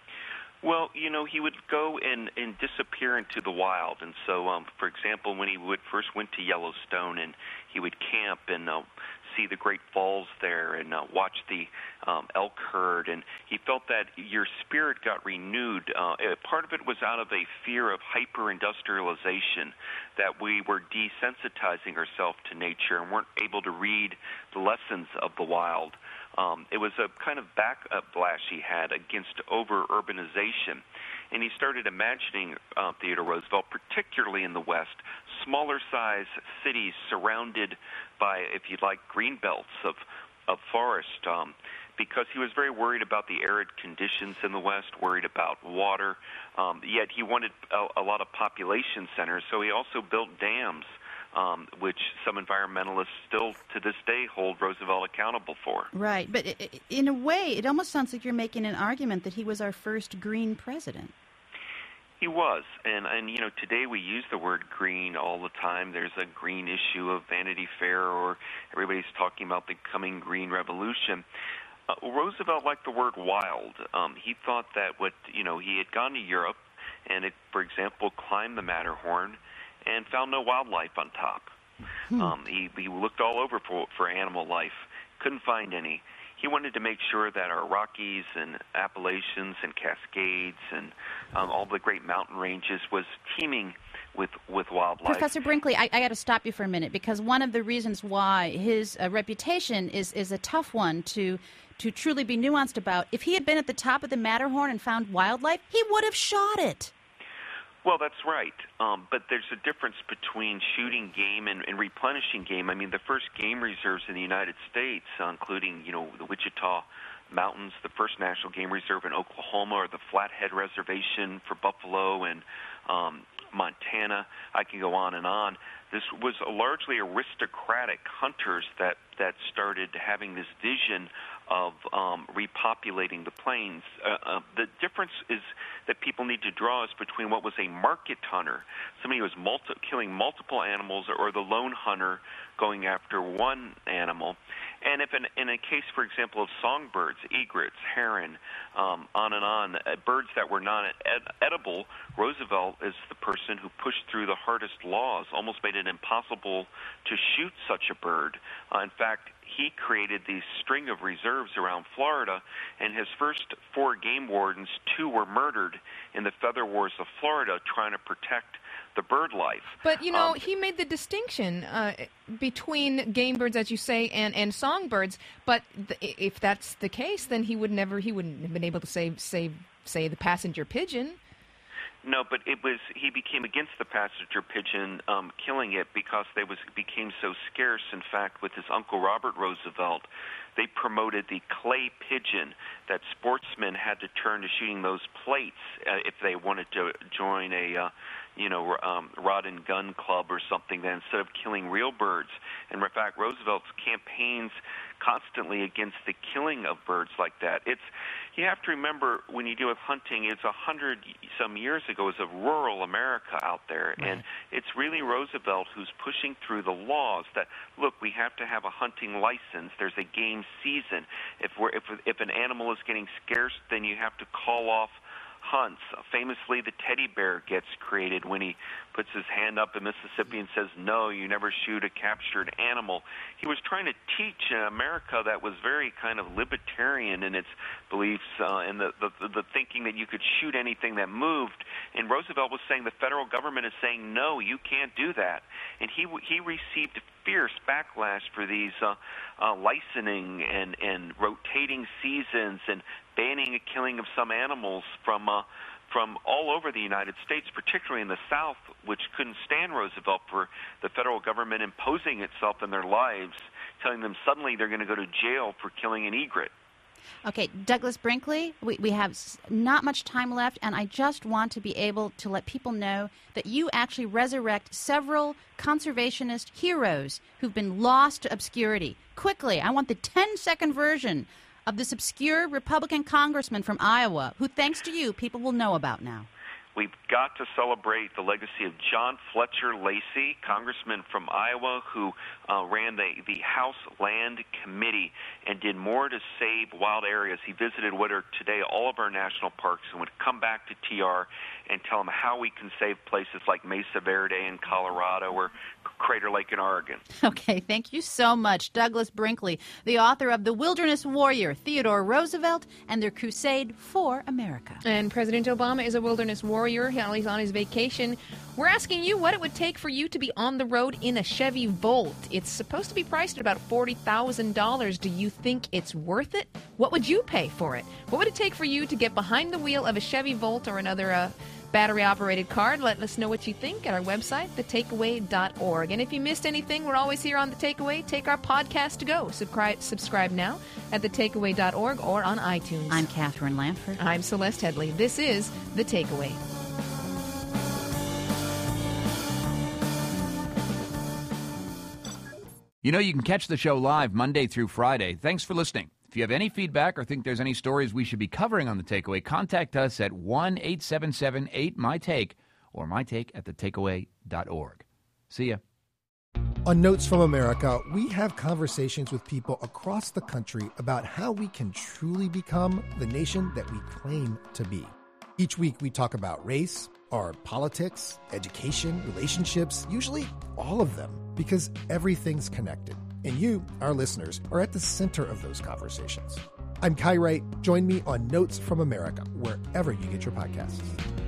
Well, he would go and disappear into the wild. And so, for example, when he first went to Yellowstone and he would camp and see the Great Falls there and watch the elk herd, and he felt that your spirit got renewed. Part of it was out of a fear of hyper-industrialization, that we were desensitizing ourselves to nature and weren't able to read the lessons of the wild. It was a kind of backlash he had against over-urbanization. And he started imagining, Theodore Roosevelt, particularly in the West, smaller-sized cities surrounded by, if you'd like, green belts of forest, because he was very worried about the arid conditions in the West, worried about water, yet he wanted a lot of population centers, so he also built dams, which some environmentalists still to this day hold Roosevelt accountable for. Right, but in a way, it almost sounds like you're making an argument that he was our first green president. He was, and today we use the word green all the time. There's a green issue of Vanity Fair, or everybody's talking about the coming green revolution. Roosevelt liked the word wild. He thought that he had gone to Europe and, for example, climbed the Matterhorn and found no wildlife on top. He looked all over for animal life, couldn't find any. He wanted to make sure that our Rockies and Appalachians and Cascades and all the great mountain ranges was teeming with wildlife. Professor Brinkley, I got to stop you for a minute, because one of the reasons why his reputation is a tough one to truly be nuanced about. If he had been at the top of the Matterhorn and found wildlife, he would have shot it. Well, that's right. But there's a difference between shooting game and replenishing game. I mean, the first game reserves in the United States, including, the Wichita Mountains, the first National Game Reserve in Oklahoma, or the Flathead Reservation for buffalo, and Montana. I can go on and on. This was largely aristocratic hunters that started having this vision of repopulating the plains. The difference is that people need to draw is between what was a market hunter, somebody who was killing multiple animals, or the lone hunter going after one animal. And if in a case, for example, of songbirds, egrets, heron, on and on, birds that were not edible, Roosevelt is the person who pushed through the hardest laws, almost made it impossible to shoot such a bird. In fact, he created these string of reserves around Florida, and his first 4 game wardens, 2 were murdered in the feather wars of Florida trying to protect the bird life. But, he made the distinction between game birds, as you say, and songbirds. But if that's the case, then he wouldn't have been able to say the passenger pigeon. No, but he became against the passenger pigeon, killing it because became so scarce. In fact, with his uncle Robert Roosevelt, they promoted the clay pigeon, that sportsmen had to turn to shooting those plates if they wanted to join a rod and gun club or something, then instead of killing real birds. And in fact, Roosevelt's campaigns constantly against the killing of birds like that. You have to remember, when you deal with hunting, it's 100-some years ago. It was a rural America out there, right. And it's really Roosevelt who's pushing through the laws that, look, we have to have a hunting license. There's a game season. If an animal is getting scarce, then you have to call off hunts. Famously, the teddy bear gets created when he puts his hand up in Mississippi and says, no, you never shoot a captured animal. He was trying to teach America that was very kind of libertarian in its beliefs and the thinking that you could shoot anything that moved. And Roosevelt was saying the federal government is saying, no, you can't do that. And he received fierce backlash for these licensing and rotating seasons and banning a killing of some animals from all over the United States, particularly in the South, which couldn't stand Roosevelt for the federal government imposing itself in their lives, telling them suddenly they're going to go to jail for killing an egret. Okay, Douglas Brinkley, we have not much time left, and I just want to be able to let people know that you actually resurrect several conservationist heroes who've been lost to obscurity. Quickly, I want the 10-second version of this obscure Republican congressman from Iowa, who, thanks to you, people will know about now. We've got to celebrate the legacy of John Fletcher Lacey, congressman from Iowa, who ran the House Land Committee and did more to save wild areas. He visited what are today all of our national parks and would come back to TR and tell them how we can save places like Mesa Verde in Colorado or Crater Lake in Oregon. Okay, thank you so much. Douglas Brinkley, the author of The Wilderness Warrior, Theodore Roosevelt, and Their Crusade for America. And President Obama is a wilderness warrior. He's on his vacation. We're asking you what it would take for you to be on the road in a Chevy Volt. It's supposed to be priced at about $40,000. Do you think it's worth it? What would you pay for it? What would it take for you to get behind the wheel of a Chevy Volt or another battery-operated car? Let us know what you think at our website, thetakeaway.org. And if you missed anything, we're always here on The Takeaway. Take our podcast to go. Subscribe now at thetakeaway.org or on iTunes. I'm Catherine Lanford. I'm Celeste Headley. This is The Takeaway. You know, you can catch the show live Monday through Friday. Thanks for listening. If you have any feedback or think there's any stories we should be covering on The Takeaway, contact us at 1-877-8-MY-TAKE or mytake@thetakeaway.org. See ya. On Notes from America, we have conversations with people across the country about how we can truly become the nation that we claim to be. Each week we talk about race, our politics, education, relationships, usually all of them, because everything's connected. And you, our listeners, are at the center of those conversations. I'm Kai Wright. Join me on Notes from America, wherever you get your podcasts.